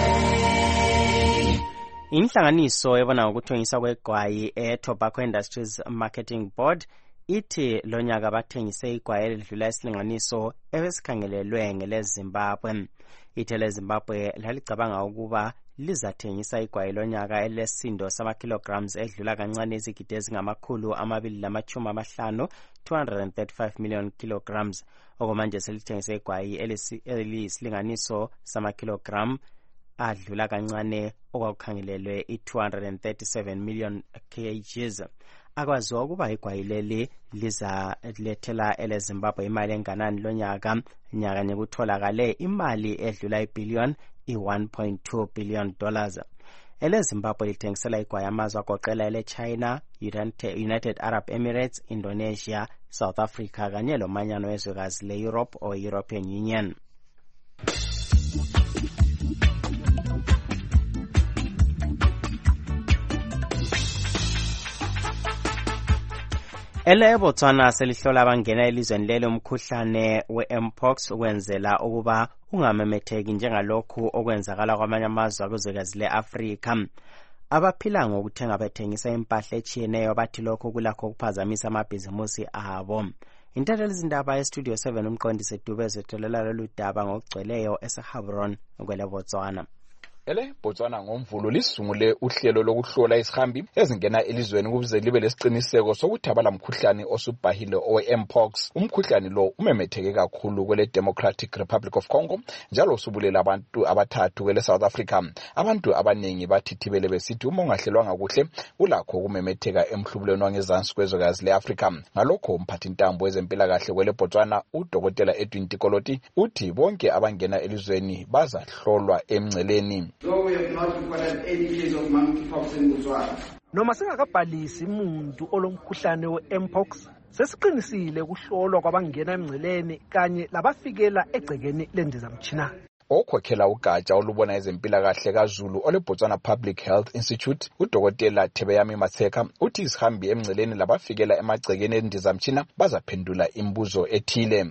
Inhlanganiso ebona ngokuthengisa kwegwayi eTobacco Industries Marketing Board ithi lonyaka bathengise igwayi elidlula isilinganiso ebesikhangelelwe ngeleZimbabwe. Ithe Zimbabwe lalicabanga ukuba lizathengisa igwayi lonyaka elesindo sama-kilograms edlula kancane izigidi ezingama-250 235 million kilograms. Okumanje selithengise igwayi eliyisilinganiso sama-kilogram adlula kancane okwakukhangelelwe i-237 million kgs. Akwaziwa ukuba igwayi leli lizalethela eleZimbabwe imali enganani lonyaka nyakanye kutholakale imali edlula ibhillion i-$1.2 billion. EleZimbabwe lithengisela igwayi amazwe agoqela eleChina, United Arab Emirates, Indonesia, South Africa kanye lomanyano wezwekazi le-Europe or European Union. ELeBotswana selihlola abangena elizweni lelo umkhuhlane we-mpox ukwenzela ukuba ungamemetheki njengalokhu okwenzakala kwamanye amazwe akuzwekazi le-Afrika. Abaphila ngokuthenga bethengisa impahla etshiyeneyo bathi lokhu kulakho ukuphazamisa amabhizimusi abo. Intatheli zindaba yestudio 7 umqondisi Dube zetholela lolu daba ngokugcweleyo eseHabron kweleBotswana. ELeBotswana ngomvulo lisungule uhlelo lokuhlola izihambi ezingena elizweni ukuze libe lesiqiniseko sokuthi abalamkhuhlane osubhahile owe-mpox. Umkhuhlane lo umemetheke kakhulu kwele Democratic Republic of Congo njalo usubulela abantu abathathu kwele South Africa. Abantu abaningi bathithibele besithi uma ungahlelwanga kuhle ulakho ukumemetheka emhlubulweni wangezansi kwezwekazi le-Afrika. Ngalokho umphathintambo wezempilakahle kweleBotswana uDokotela Edwin Tikoloti uthi bonke abangena elizweni bazahlolwa emngceleni. So we have not recorded any case of monkeypox in Botswana. Noma singakabhalisi umuntu olomkhuhlane we-mpox, sesiqinisile ukuhlolwa kwabangena emngceleni kanye labafikela egcekeni lendizamtshina. Okhokhela ugatsha olubona ezempilakahle kaZulu oleBotswana Public Health Institute uDokotela Thebeyami Matseka uthi izihambi emngceleni labafikela emagcekeni endizamtshina bazaphendula imibuzo ethile.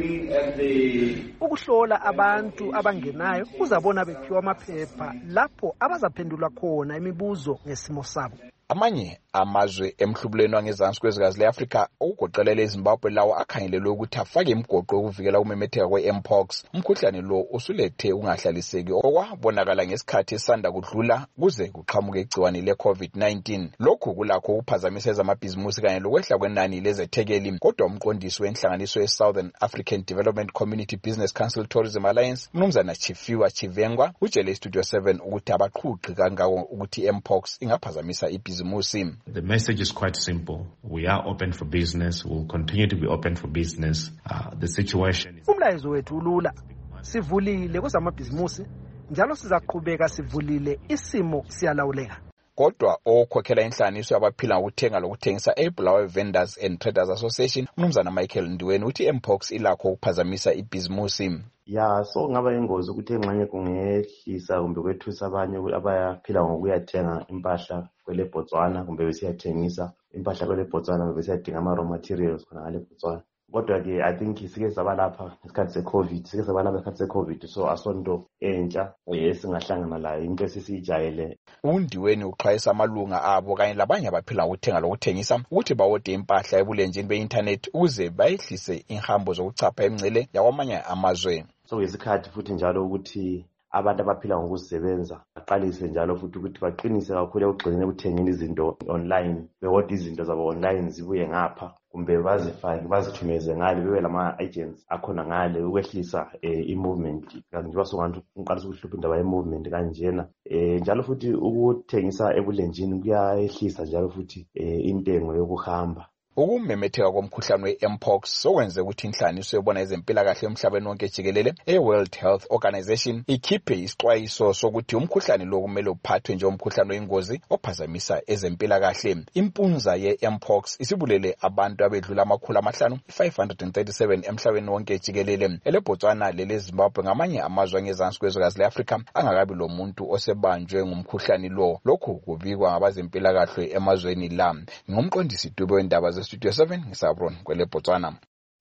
Ukuhlola abantu abangenayo uzabona bephiwa amaphepha lapho abazaphendula khona imibuzo ngesimo sabo. Amanye amazwe emhlubulweni wangezansi kwezwekazi le-Afrika okugoqelela eZimbabwe lawo akhangelelwe ukuthi afake imigoqo yokuvikela ukumemetheka kwe-mpox. Umkhuhlane lo usulethe ungahlaliseki okwabonakala ngesikhathi esanda kudlula kuze kuqhamuke igciwane le-COVID-19. Lokhu kulakho ukuphazamisa ezamabhizimusi kanye lokwehla kwenani lezethekeli. Kodwa umqondisi wenhlanganiso ye-Southern African Development Community Business Council Tourism Alliance Mnumzana Chifiwa Chivengwa utshele iStudio 7 ukuthi abaqhuqi kangako ukuthi i-mpox ingaphazamisa ibhizimusi. The message is quite simple. We are open for business. We'll continue to be open for business. The situation is... Umlayezo wethu ulula. Sivulile kwezamabhizimusi njalo sizaqhubeka sivulile, isimo siyalawuleka. Kodwa okhokhela inhlanganiso yabaphila ngokuthenga lokuthengisa eBulawayo Vendors and Traders Association Mnumzana Michael Ndiweni uthi mpox ilakho ukuphazamisa ibhizimusi. Ya, so ngaba ingozi ukuthi enxanye kungehlisa kumbe kwethusa abanye abayaphila ngokuyathenga impahla kweleBotswana kumbe besiyathengisa impahla kweleBotswana kumbe besiyadinga ama-raw materials khona ngale Botswana. Kodwa-ke I think sike saba lapha ngesikhathi se-COVID, so asonto entsha esingahlangana layo into esisiyijayele. UNdiweni uxwayisa amalunga abo kanye labanye abaphila ngokuthenga lokuthengisa ukuthi bawode impahla ebulenjini be-internet ukuze bayehlise inhambo zokuchapha emngcele yakwamanye amazwe. So ngesikhathi futhi njalo ukuthi abantu abaphila ngokuzisebenza baqalise njalo futhi ukuthi baqinise kakhulu ekugcineni ukuthengeni izinto online, bewode izinto zabo online zibuye ngapha kumbe bazifake bazithumeze ngale bebe lama-agents akhona ngale ukwehlisa i-movement njengoba songathi uqalisa ukuhlupha indaba ye-movement kanjena. Njalo futhi ukuthengisa ebulenjini kuyayehlisa njalo futhi intengo yokuhamba. ukumemetheka komkhuhlane we-mpox sokwenze ukuthi inhlanganiso ebona ezempilakahle emhlabeni wonke jikelele e-World Health Organization ikhiphe isixwayiso sokuthi umkhuhlane lo kumele uphathwe njengomkhuhlane oyingozi ophazamisa ezempilakahle. Impunza ye-mpox isibulele abantu abedlula 537 emhlabeni wonke jikelele. EleBotswana leleZimbabwe ngamanye amazwe angezansi kwezwekazi le-Afrika angakabi lo muntu osebanjwe ngumkhuhlane lo. Lokhu kubikwa ngabazempilakahle emazweni la. Ngumqondisi Dube wendaba zeStudio 7 ngisabron kweleBotswana.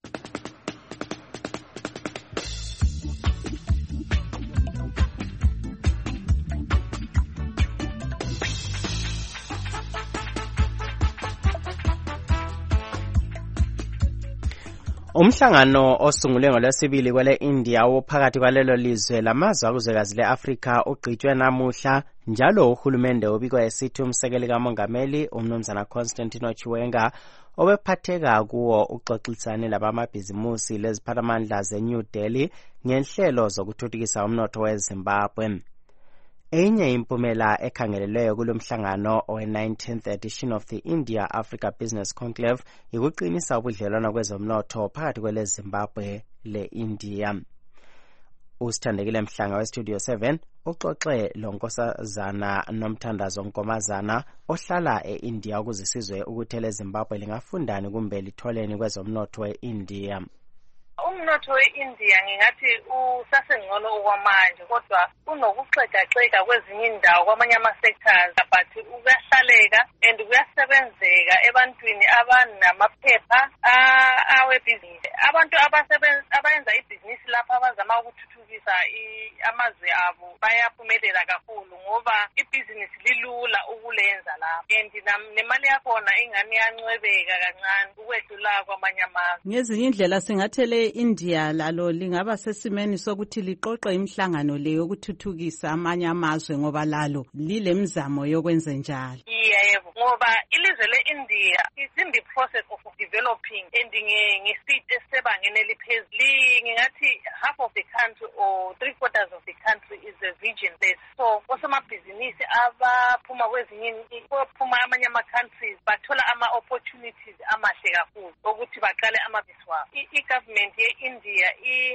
Umhlangano osungulwe ngolwesibili kwele India ophakathi kwalelo lizwe lamazwe akuzwekazi le-Afrika ugqitshwe namuhla, njalo uhulumende ubikwa esithi umsekeli kamongameli umnumzana Constantino Chiwenga obephatheka kuwo uxoxisane labamabhizimusi leziphathamandla ze-New Delhi ngenhlelo zokuthuthukisa umnotho weZimbabwe. Enye impumela ekhangelelweyo kulomhlangano we-19th edition of the India Africa Business Conclave ikuqinisa ubudlelwano kwezomnotho phakathi kweleZimbabwe le-India. Usithandekile Mhlanga weStudio 7 uxoxe lonkosazana Nomthandazo Nkomazana ohlala e-India ukuze sizwe ukuthi eleZimbabwe lingafundani kumbe litholeni kwezomnotho we-India. Umnotho we-India ngingathi usasengcono okwamanje, kodwa unokuxega-xega kwezinye indawo kwamanye ama-sectors, but kuyahlaleka and kuyasebenzeka ebantwini abanamaphepha awebhizinisi. Abantu abayenza ibhizinisi lapha abazama ukuthuthukisa amazwe abo bayaphumelela kakhulu ngoba ibhizinisi lilula ukulenza lapha and nemali yakhona ingani yancwebeka kancane ukwedlula kwamanye amazwe. Ngezinye indlela singathele India lalo lingaba sesimeni sokuthi liqoqe imihlangano le yokuthuthukisa amanye amazwe ngoba lalo lilemizamo yokwenza njalo. Yebo, ngoba ilizwe le-India is in the process of developing and nge-speed esebangeni eliphezulu. Ngingathi half of the country or 3/4 of the country is a region based. So osomabhizinisi abaphuma amanye ama-countries bathola ama-opportunities amahle kakhulu ukuthi baqale amabhizinisi wabo. I-government ye-India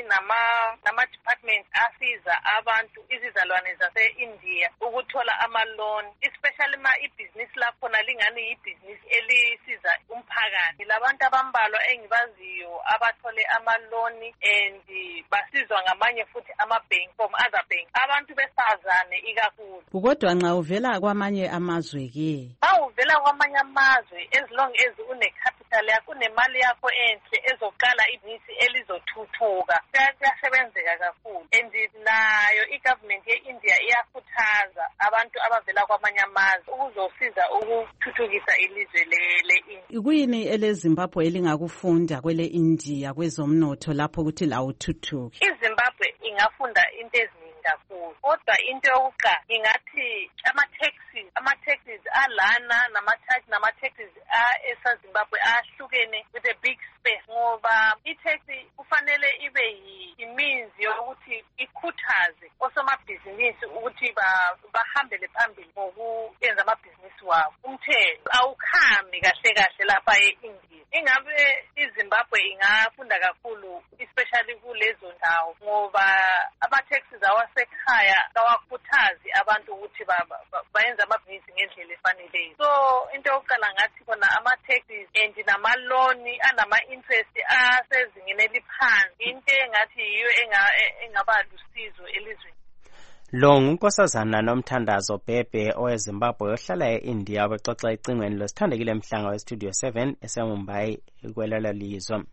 nama-department asiza abantu izizalwane zase-India ukuthola ama-loan, especially ibhizinisi lakhona lingani yibhizinisi elisiza umphakathi. Labantu abambalwa engibaziyo abathole ama-loan and basizwa ngamanye futhi ama-bank from other banks. Abantu besifazane ikakhulu. Kodwa nxa uvela kwamanye amazwe-ke? Uvela kwamanye amazwe, as long as une-capital yakho, unemali yakho enhle ezoqala ibhizinisi elizothuthuka, kuyasebenzeka kakhulu. And nayo i-government ye-India iyakhuthaza abantu abavela kwamanye amazwe ukuzosiza ukuthuthukisa ilizwe le-India. Kuyini eleZimbabwe elingakufunda kwele India kwezomnotho lapho ukuthi lawuthuthuke? iZimbabwe ingafunda into eziningi kakhulu, kodwa into yokuqala ingathi ama-taxes alana nama-taxes esaZimbabwe ahlukene with a big space, ngoba i-tax kufanele ibe means yokuthi ikhuthaze osomabhizinisi ukuthi bahambele phambili ngokuyenza amabhizinisi wabo. Umthetho awukhambi kahle lapha e-India. Ingabe iZimbabwe ingafunda kakhulu especially kulezo ndawo ngoba ama-taxes awasekhaya kawakhuthazi abantu ukuthi bayenze amabhizinisi ngendlela efaneleyo. So into yokuqala ngathi khona ama-taxes and namaloni anama-interest asezingeni eliphansi, into engathi yiyo engaba lusizo elizweni. Lo ngunkosazana Nomthandazo Bhebhe oweZimbabwe ohlala e-India obexoxa ecingweni losithandekile Mhlanga weStudio 7 eseMumbai kwelelo lizwe.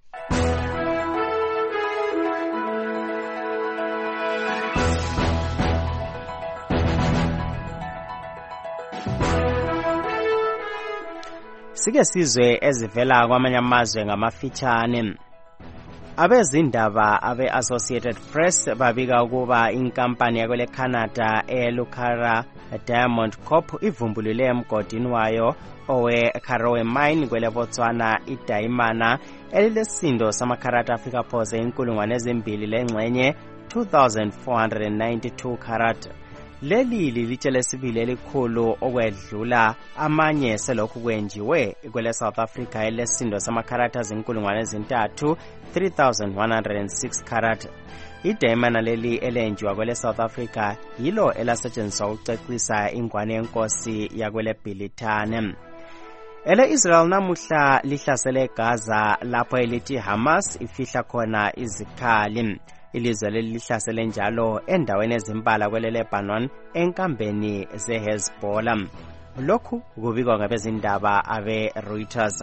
Sike sizwe ezivela kwamanye amazwe ngamafitshane. Abezindaba abe-Associated Press babika ukuba inkampani yakwele Canada eLucara Diamond Corp ivumbulule emgodini wayo owe-Karowe Mine kwele Botswana idayimana elilesindo samakharat afika phose 2,000 lengxenye 2,492 karat. Leli lilitshe lesibili elikhulu okwedlula amanye selokhu kwenjiwe kwele South Africa elesindo samakharatha zinkulungwane ezintathu 3106 karat. Idayimana leli elenjiwa kwele South Africa yilo elasetshenziswa ukucecisa ingwane yenkosi yakwele Bhilithane. Ele Israel namuhla lihlasele Gaza lapho elithi Hamas ifihla khona izikhali. Ilizwe leli lihlasele njalo endaweni ezimbala kwele Lebanon enkambeni zeHezbollah. Lokhu kubikwa ngabezindaba abe Reuters.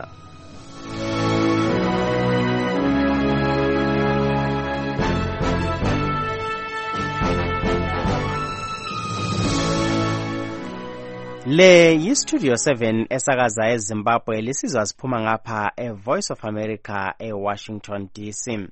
Le yi-Studio 7 esakaza eZimbabwe lisizwa siphuma ngapha eVoice of America eWashington DC.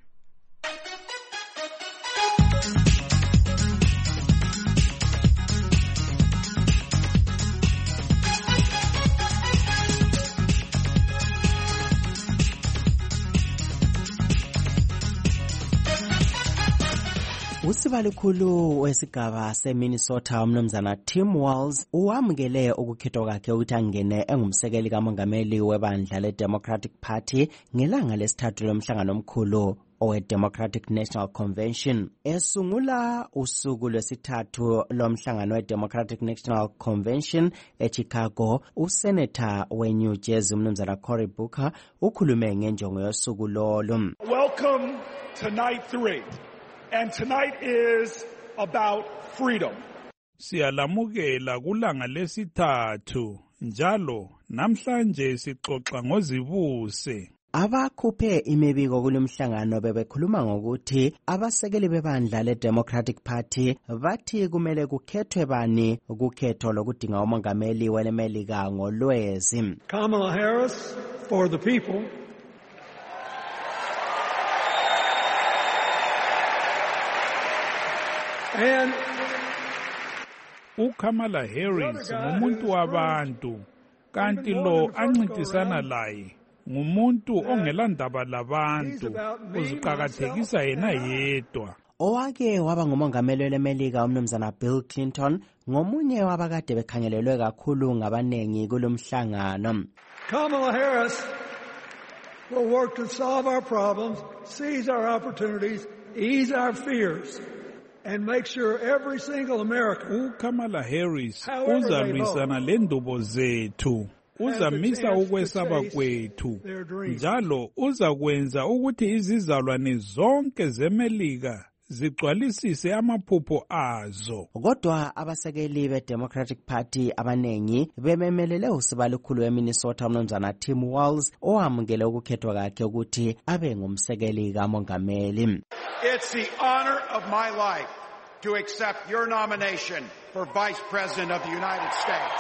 Usibalikhulu wesigaba seMinnesota umnumzana Tim Walz uwamukele ukukhethwa kwakhe ukuthi angene engumsekeli kamongameli webandla leDemocratic Party ngelanga lesithathu lomhlangano omkhulu owe-Democratic National Convention. Esungula usuku lwesithathu lomhlangano we-Democratic National Convention eChicago, usenator weNew Jersey umnumzana Cory Booker ukhulume ngenjongo yosuku lolo. Welcome to night 3. And tonight is about freedom. Siyalamukela kulanga lesithathu njalo namhlanje sixoxa ngozibuse. Abakhuphe imibiko kulomhlangano bebekhuluma ngokuthi abasekeli bebandla leDemocratic Party bathi kumele kukhethwe bani ukukhetho lokudinga umongameli welemelika ngolwezi. Kamala Harris for the people. And uKamala Harris ngumuntu wabantu kanti lo ancintisana laye ngumuntu ongelandaba labantu uziqakathekisa yena yedwa. Owake waba ngumongameli welemelika umnumzana Bill Clinton ngomunye wabakade bekhangelelwe kakhulu ngabanengi kulomhlangano. Kamala Harris will work to solve our problems, seize our opportunities, ease our fears. And make sure every single American Kamala Harris uzamisana lendubo zethu uzamisa ukwesaba kwethu njalo uzakwenza ukuthi izizalwane zonke zemelika zigcwalisise amaphupho azo. Kodwa abasekeli beDemocratic Party abanengi bememelele usibalikhulu weMinnesota umnumzana Tim Walz owamukele ukukhethwa kwakhe ukuthi abe ngumsekeli kamongameli. It's the honor of my life to accept your nomination for Vice President of the United States.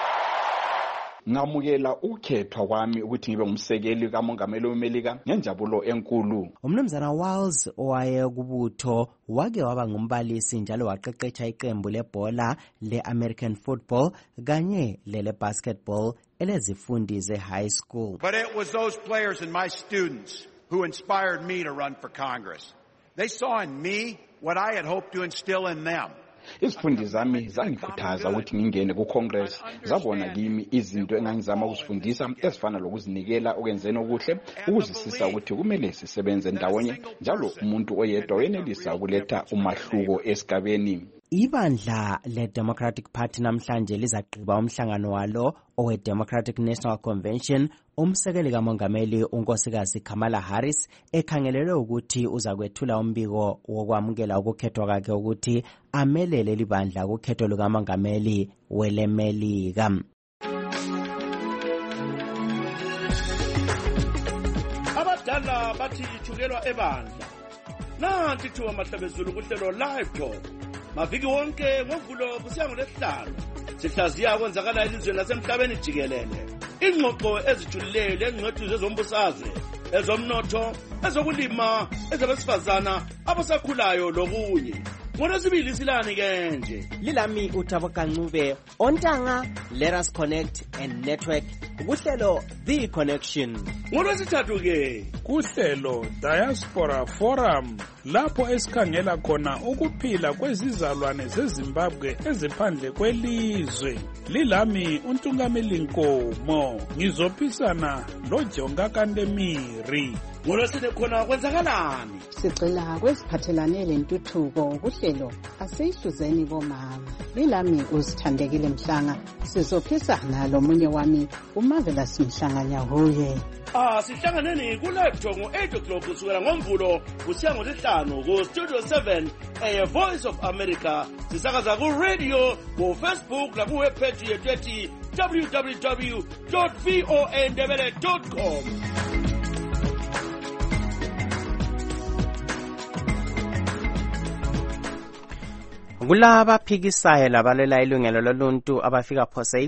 Ngamukela ukukhethwa kwami ukuthi ngibe ngumsekeli kamongameli wemelika ngenjabulo enkulu. Umnumzana Walz owaye kubutho wake waba ngumbalisi njalo waqeqesha iqembu lebhola leAmerican football kanye lele basketball elezifundi ze-high school. But it was those players and my students who inspired me to run for Congress. They saw in me what I had hoped to instill in them. Izifundi zami zangikhuthaza ukuthi ngingene kuCongress, zabona kimi izinto engangizama ukuzifundisa ezifana lokuzinikela okwenzeni okuhle, ukuzisisa ukuthi kumele sisebenze ndawonye njalo umuntu oyedwa wenelisa ukuletha umahluko esigabeni. Ibandla leDemocratic Party namhlanje lizagqiba umhlangano walo owe-Democratic National Convention umsekeli kamongameli unkosikazi Kamala Harris ekhangelelwe ukuthi uzakwethula umbiko wokwamukela ukukhethwa kwakhe ukuthi amelele libandla ukhetho lukamongameli welemelika. Abadala bathi ithukelwa ebandla. Nanti thuba mahlabezulu kuhlelo live talk. Maviki wonke ngovulo kusiya ngoLesihlanu. Sihlaziya kwenzakala elizweni lasemhlabeni jikelele. Ingxoxo ezijulileyo lengcwethu zezombusazwe, ezomnotho, ezokulima, ezabesifazana abasakhulayo lokunye. ngolwesibili silani ke nje lilami uThabo Kancube ontanga let us connect and network kuhlelo the connection ngolwesithathu ke kuhlelo diaspora forum lapho esikhangela khona ukuphila kwezizalwane zeZimbabwe eziphandle kwelizwe lilami uNtungameli Nkomo ngizophisana loJonga Kandemiri ngolwesine khona kwenzakalani sigxila kweziphathelane lentuthuko kuhlelo asihluzeni bomama lilami uzithandekile Mhlanga sizophisana lomunye wami uMarvelous Mhlanga Nyahuye sihlanganeni ku-live talk ngo-8 o'clock kusukela ngomvulo kusiya ngolesihlanu ku-studio 7 Voice of America sisakaza ku-radio ku-Facebook nakuwebpage yethu ethi www.voandebele.com. kulaba phikisayo labalela ilungelo loluntu abafika phose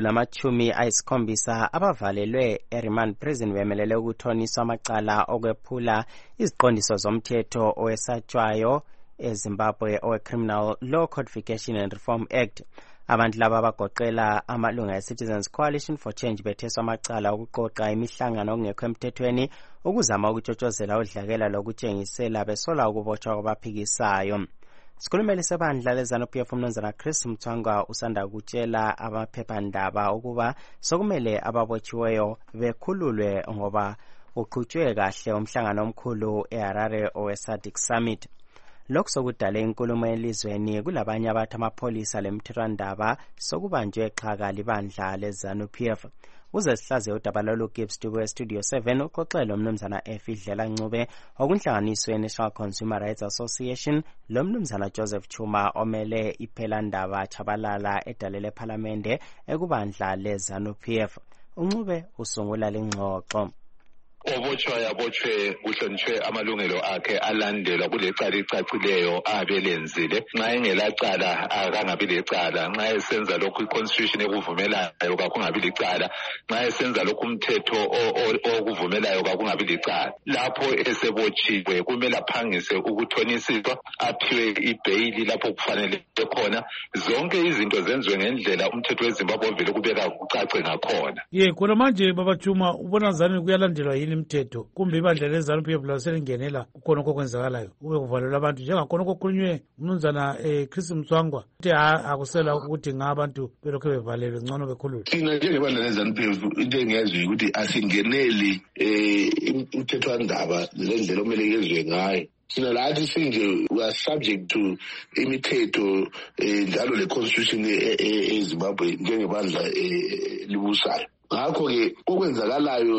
170 abavalelwe eRemand Prison bemelele ukuthoniswa amacala okwephula iziqondiso zomthetho owesatshwayo eZimbabwe owe-Criminal Law Codification and Reform Act. Abantu laba bagoqela amalunga e-Citizens Coalition for Change betheswa amacala okuqoqa imihlangano okungekho emthethweni ukuzama ukutshotshozela udlakela lokutshengisela besola ukubotshwa kwabaphikisayo. Sikhulumele sebandla leZANU-PF umnumzana Chris Mthwangwa usanda kutshela amaphephandaba ukuba sokumele ababotshiweyo bekhululwe ngoba uqhutshwe kahle umhlangano omkhulu eHarare owe-SADC Summit. Lokhu sokudale inkulumo elizweni kulabanye abathi amapholisa lemthethwandaba sokubanjwe xhaka libandla leZANU-PF. Uze sihlaze udaba lolu Gibbs Studio 7 uxoxela umnumzana Efidlela Ncube okunhlanganiswe National Consumer Rights Association lomnumzana Joseph Chuma omele iphelandaba Chabalala edalele parliamente ekubandla leZANU-PF. Uncube usungula lengxoxo. Obotshwayo abotshwe kuhlonitshwe amalungelo akhe alandelwa kulecala icacileyo abelenzile nxa engelacala akangabi lecala nxa esenza lokhu iconstitution ekuvumelayo kakungabi licala nxa esenza lokhu umthetho okuvumelayo kakungabi licala lapho esebotshiwe kumele aphangise ukuthonisiswa aphiwe ibheyili lapho kufanele khona zonke izinto zenziwe ngendlela umthetho weZimbabwe ovele kubeka kucace ngakhona. Khona manje baba Chuma ubona zani kuyalandelwa yini imithetho kumbe ibandla leZANU-PF laselingenela kukhona okwenzakalayo kube kuvalelwa abantu njengakhona okukhulunywe umnumzana Chris Mthwangwa ukuthi akusela ukuthi ngabantu belokhu bevalelwe ngcono bekhululwe. Thina njengebandla leZANU-PF into engiyaziyo ukuthi asingeneli imthethwandaba lendlela okumele yezwe ngayo. Thina lathi sinje we are subject to imithetho njalo le constitution eZimbabwe njengebandla libusayo. Ngakho-ke okwenzakalayo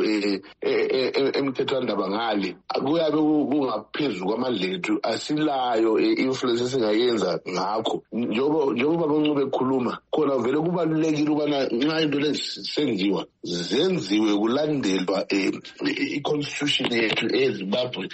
emthethwandaba ngale kuyabe kungaphezulu kwamandla ethu asilayo influence esingayenza ngakho njengoba bancube ekhuluma khona vele kubalulekile ukubana nxa into lezi senziwa zenziwe kulandelwa i-constitution yethu eZimbabwe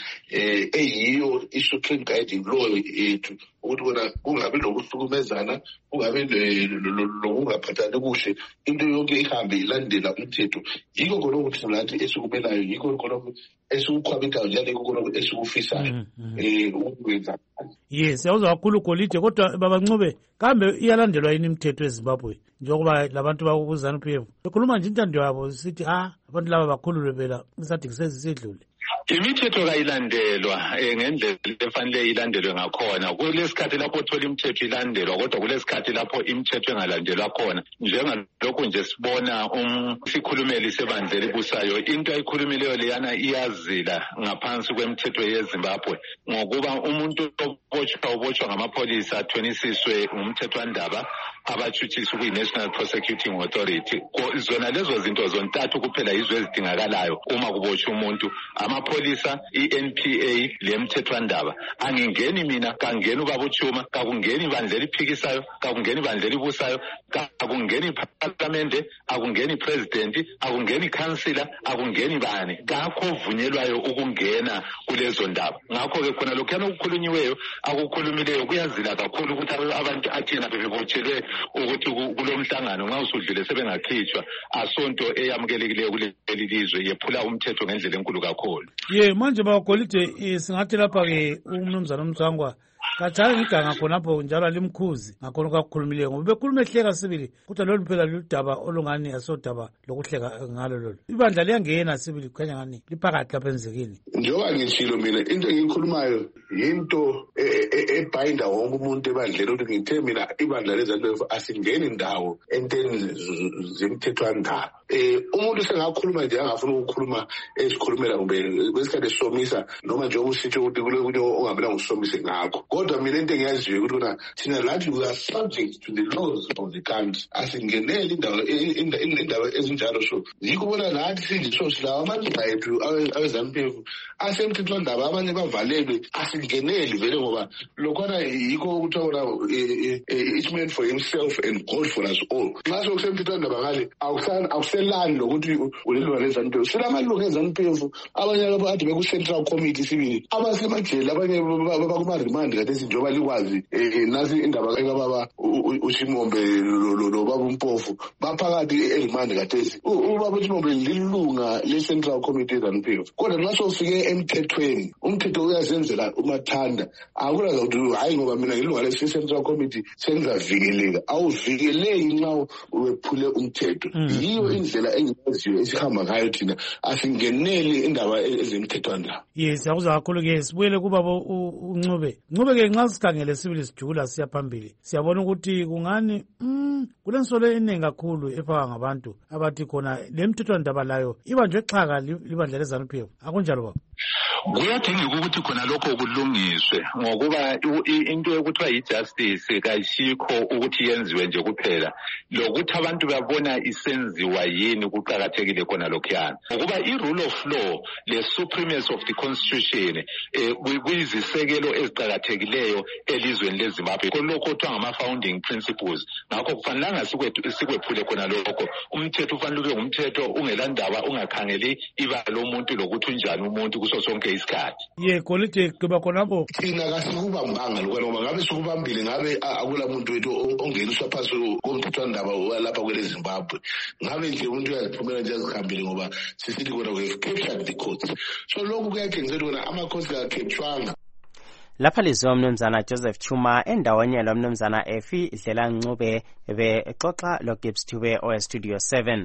eyiyo i-supreme guiding law yethu ukuthi kona kungabi lokuhlukumezana kungabi lokungaphathani kuhle into yonke ihambe ilandela umthetho. Yikho khona ukuthi nathi esikumelayo yikho khona esikukhwabithayo njalo yikho khona esikufisayo ukwenza. Siyawuzwa kakhulu uGolide kodwa baba Ncube kambe iyalandelwa yini imithetho eZimbabwe njengoba labantu bakuZANU-PF bekhuluma nje intando yabo sithi abantu laba bakhululwe phela iSADC sezisedlule. Imithetho kayilandelwa ngendlela efanele ilandelwe ngakhona. Kulesikhathi lapho uthola imithetho ilandelwa kodwa kulesikhathi lapho imithetho engalandelwa khona. Njengalokho nje sibona isikhulumeli sebandla elibusayo into ayikhulumileyo leyana iyazila ngaphansi kwemithetho yeZimbabwe ngokuba umuntu obotshwa ngamapholisa athonisiswe ngumthethwandaba abatshutshiswa kuyi-National Prosecuting Authority. Zona lezo zinto zontathu kuphela yizo ezidingakalayo uma kubotshwa umuntu. Amapholisa, i-NPA lemthethwandaba. Angingeni mina, kangeni ubaba uChuma, kakungeni ibandla eliphikisayo, kakungeni ibandla elibusayo, kakungeni iparlamente, akungeni president, akungeni councillor, akungeni bani. Kakho ovunyelwayo ukungena kulezo ndaba. Ngakho-ke khona lokhuyana okukhulunyiweyo akukhulumileyo kuyazila kakhulu ukuthi abantu athina bebebotshelwe ukuthi kulomhlangano nxa usudlule sebengakhitshwa asonto eyamukelekileyo kuleli lizwe yephula umthetho ngendlela enkulu kakhulu. Manje baba Golide singathi lapha ke umnumzana Mthwangwa kathani ngiganga khonapho njalo alimkhuzi ngakhona kwakukhulumileyo ngoba bekhuluma ehleka sibili kodwa lolu phela luludaba olungani asodaba lokuhleka ngalo lolu ibandla liyangena sibili kukhanya ngani liphakathi lapha enzekile njengoba ngitshilo mina into engiyikhulumayo yinto ebhayinda wonke umuntu ebandleni ukuthi ngithe mina ibandla lezantu asingeni ndawo enteni zemthethwandaba umuntu sengakhuluma nje angafuna ukukhuluma esikhulumela kumbe kwesikhathi esomisa noma nje usitsho ukuthi kule kunye ongamela ngusomise ngakho kodwa mina into engiyaziyo ukuthi kona thina lathi we are subject to the laws of the country asingeneli indawo ezinjalo so yikubona lathi sinjiso silawa amalunga ethu awezanpev asemthethwandaba abanye bavalelwe asingeneli vele ngoba lokhona yikho ukuthola each man for himself and God for us all nxa sokusemthethwandaba ngale awuselani lokuthi ulilunga lezanpev silamalunga ezanpev abanye ade beku-central committee sibili abasemajele abanye bakuma-remand kathesi njengoba likwazi nasi indaba ekababa uShimombe lobaba uMpofu baphakathi erimand kathesi ubaba uShimombe lilunga le-central committee ezanpev kodwa nxa sofike emthethweni umthetho uyazenzela umathanda akulaza ukuthi hayi ngoba mina ngilunga le-central committee sengizavikeleka awuvikeleki nxa wephule umthetho yiyo indlela engiyaziyo esihamba ngayo thina asingeneli indaba ezemthethwandaba yes akuza kakhulu-ke sibuyele kubaba uncube-ke nxa sikhangele sibili sijula siya phambili siyabona ukuthi kungani kulensolo eningi kakhulu efaka ngabantu abathi khona le mthethwandaba layo ibanjwe xhaka libandla lezanuphevu akunjalo baba kuyadingeka ukuthi khona lokho kulungiswe ngokuba into yokuthiwa yi-justice kayishikho ukuthi yenziwe nje kuphela lokuthi abantu babona isenziwa yini kuqakathekile khona lokhuyana ngokuba i-rule of law le-supremacy of the constitution kuyizisekelo eziqakathekileyo elizweni leZimbabwe lokho kuthiwa ngama-founding principles ngakho kufanelanga sikwephule khona lokho umthetho ufanele ube ngumthetho ungelandaba ungakhangeli ibala lomuntu lokuthi unjani umuntu kuso sonke isikhathi golide kuba khonapho thina kasikubambanga lokho ngoba ngabe sikubambile ngabe akula muntu wethu ongeniswa phasi komthethwandaba walapha kwele Zimbabwe ngabe nje umuntu uyaziphumela nje azihambile ngoba sisithi kona we have captured the courts so lokhu kuyathengisela kona amakhosi kakhethwanga lapha liziwa umnumzana Joseph Chuma endawonye lo mnumzana Efi Dlela Ncube bexoxa lo Gibbs Thube owestudio 7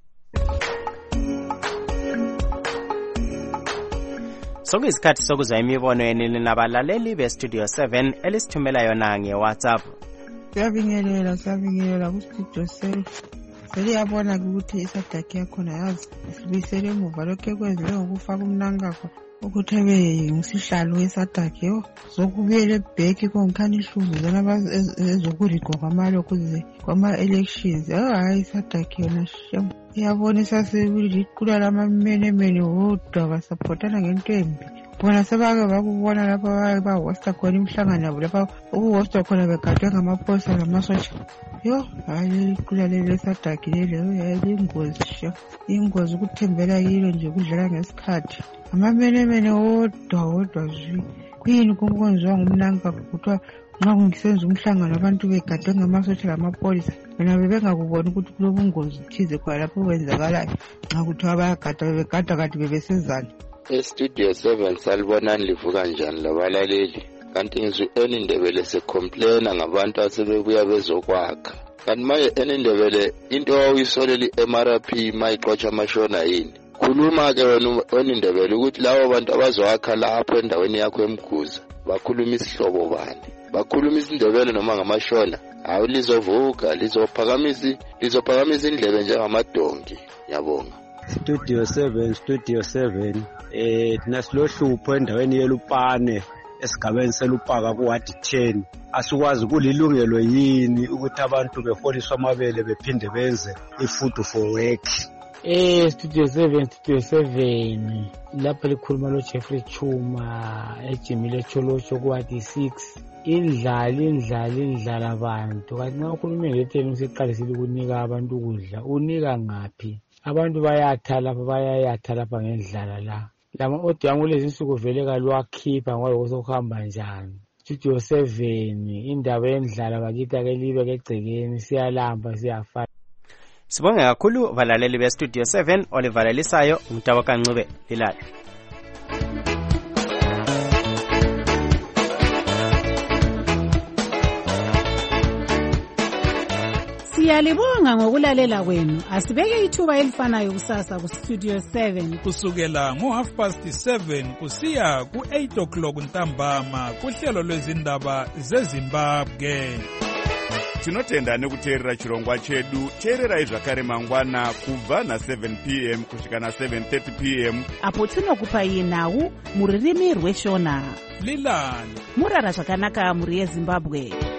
sokuyisikhathi sokuzwa imibono yenini nabalaleli bestudio 7 elisithumela yona nge-WhatsApp. Siyabingelela kustudio 7 seliyabona ukuthi isadaki yakhona yazi sibisele emuva lokhu ekwenziwe ngokufaka umnankakho ukuthi abe ngisihlalo wesadaki zokubuyela ebheki kongikhani ihlungu zona ezokurigwa kwamalokhu kwama-elections hayi isadaki yona shem iyabonisa sekulila lamamenemene wodwa basapotana ngento embi bona sebake bakubona lapha bahosta khona imihlangano yabo lapha ukuhosta khona begadwe ngamaphosa lamasotsha hayi iqula lesadaki lelo yayingozi sho ingozi ukuthembela kilo nje kudlala ngesikhathi amamenemene wodwa zwi kuyini kwenziwa ngumnankakho kuthiwa nxa kungisenza umhlangano abantu begadwe ngamasotsha lamapolisa bona bebengakuboni ukuthi kulobungozi thize khona lapho kwenzakalayo nxa kuthiwa bayagada bebegada kanti bebesezana estudio 7 salibonani livuka njani labalaleli kanti ngizwe enindebele secomplaina ngabantu asebebuya bezokwakha kanti manje enindebele into oyisolela i-MRP mayixotsha amashona yini khuluma-ke wena enindebele ukuthi labo bantu abazokwakha lapho endaweni yakho emguza bakhuluma isihlobo bani bakhuluma isindebele noma ngamashona hawu lizovuka lizophakamisa indlebe njengamadonki ngiyabonga studio 7 thina silohlupho endaweni yeLupane esigabeni selupaka kuwadi 10 asikwazi kulilungelo yini ukuthi abantu beholiswa amabele bephinde benze ifood for work studio 7 lapha likhuluma lo Jeffrey Chuma ejimile Cholocho kuwadi 6 indlala abantu kanti nxa ukhulume ngetheni useqalisile ukunika abantu ukudla unika ngaphi abantu bayayatha lapha ngendlala la lama audio angulezi insuku vele kalwakhipha ngoba sokuhamba njani studio 7 indaba yendlala bakithi ke libe kegcekeni siyalamba siyafa sibonge kakhulu balaleli be studio 7 olivalelisayo umtabo kancube lilala Siyalibonga ngokulalela kwenu. Asibeke ithuba elifanayo kusasa ku Studio 7 kusukela ngo7:30 kusiya ku8 o'clock ntambama kuhlelo lwezindaba zeZimbabwe. Tinotenda nekuteerera chirongwa chedu. Teererai zvakare mangwana kubva na7 p.m. kusvika na7:30 p.m. apo tinokupai nhau mururimi rweshona. Lilani murara zvakanaka muri yeZimbabwe.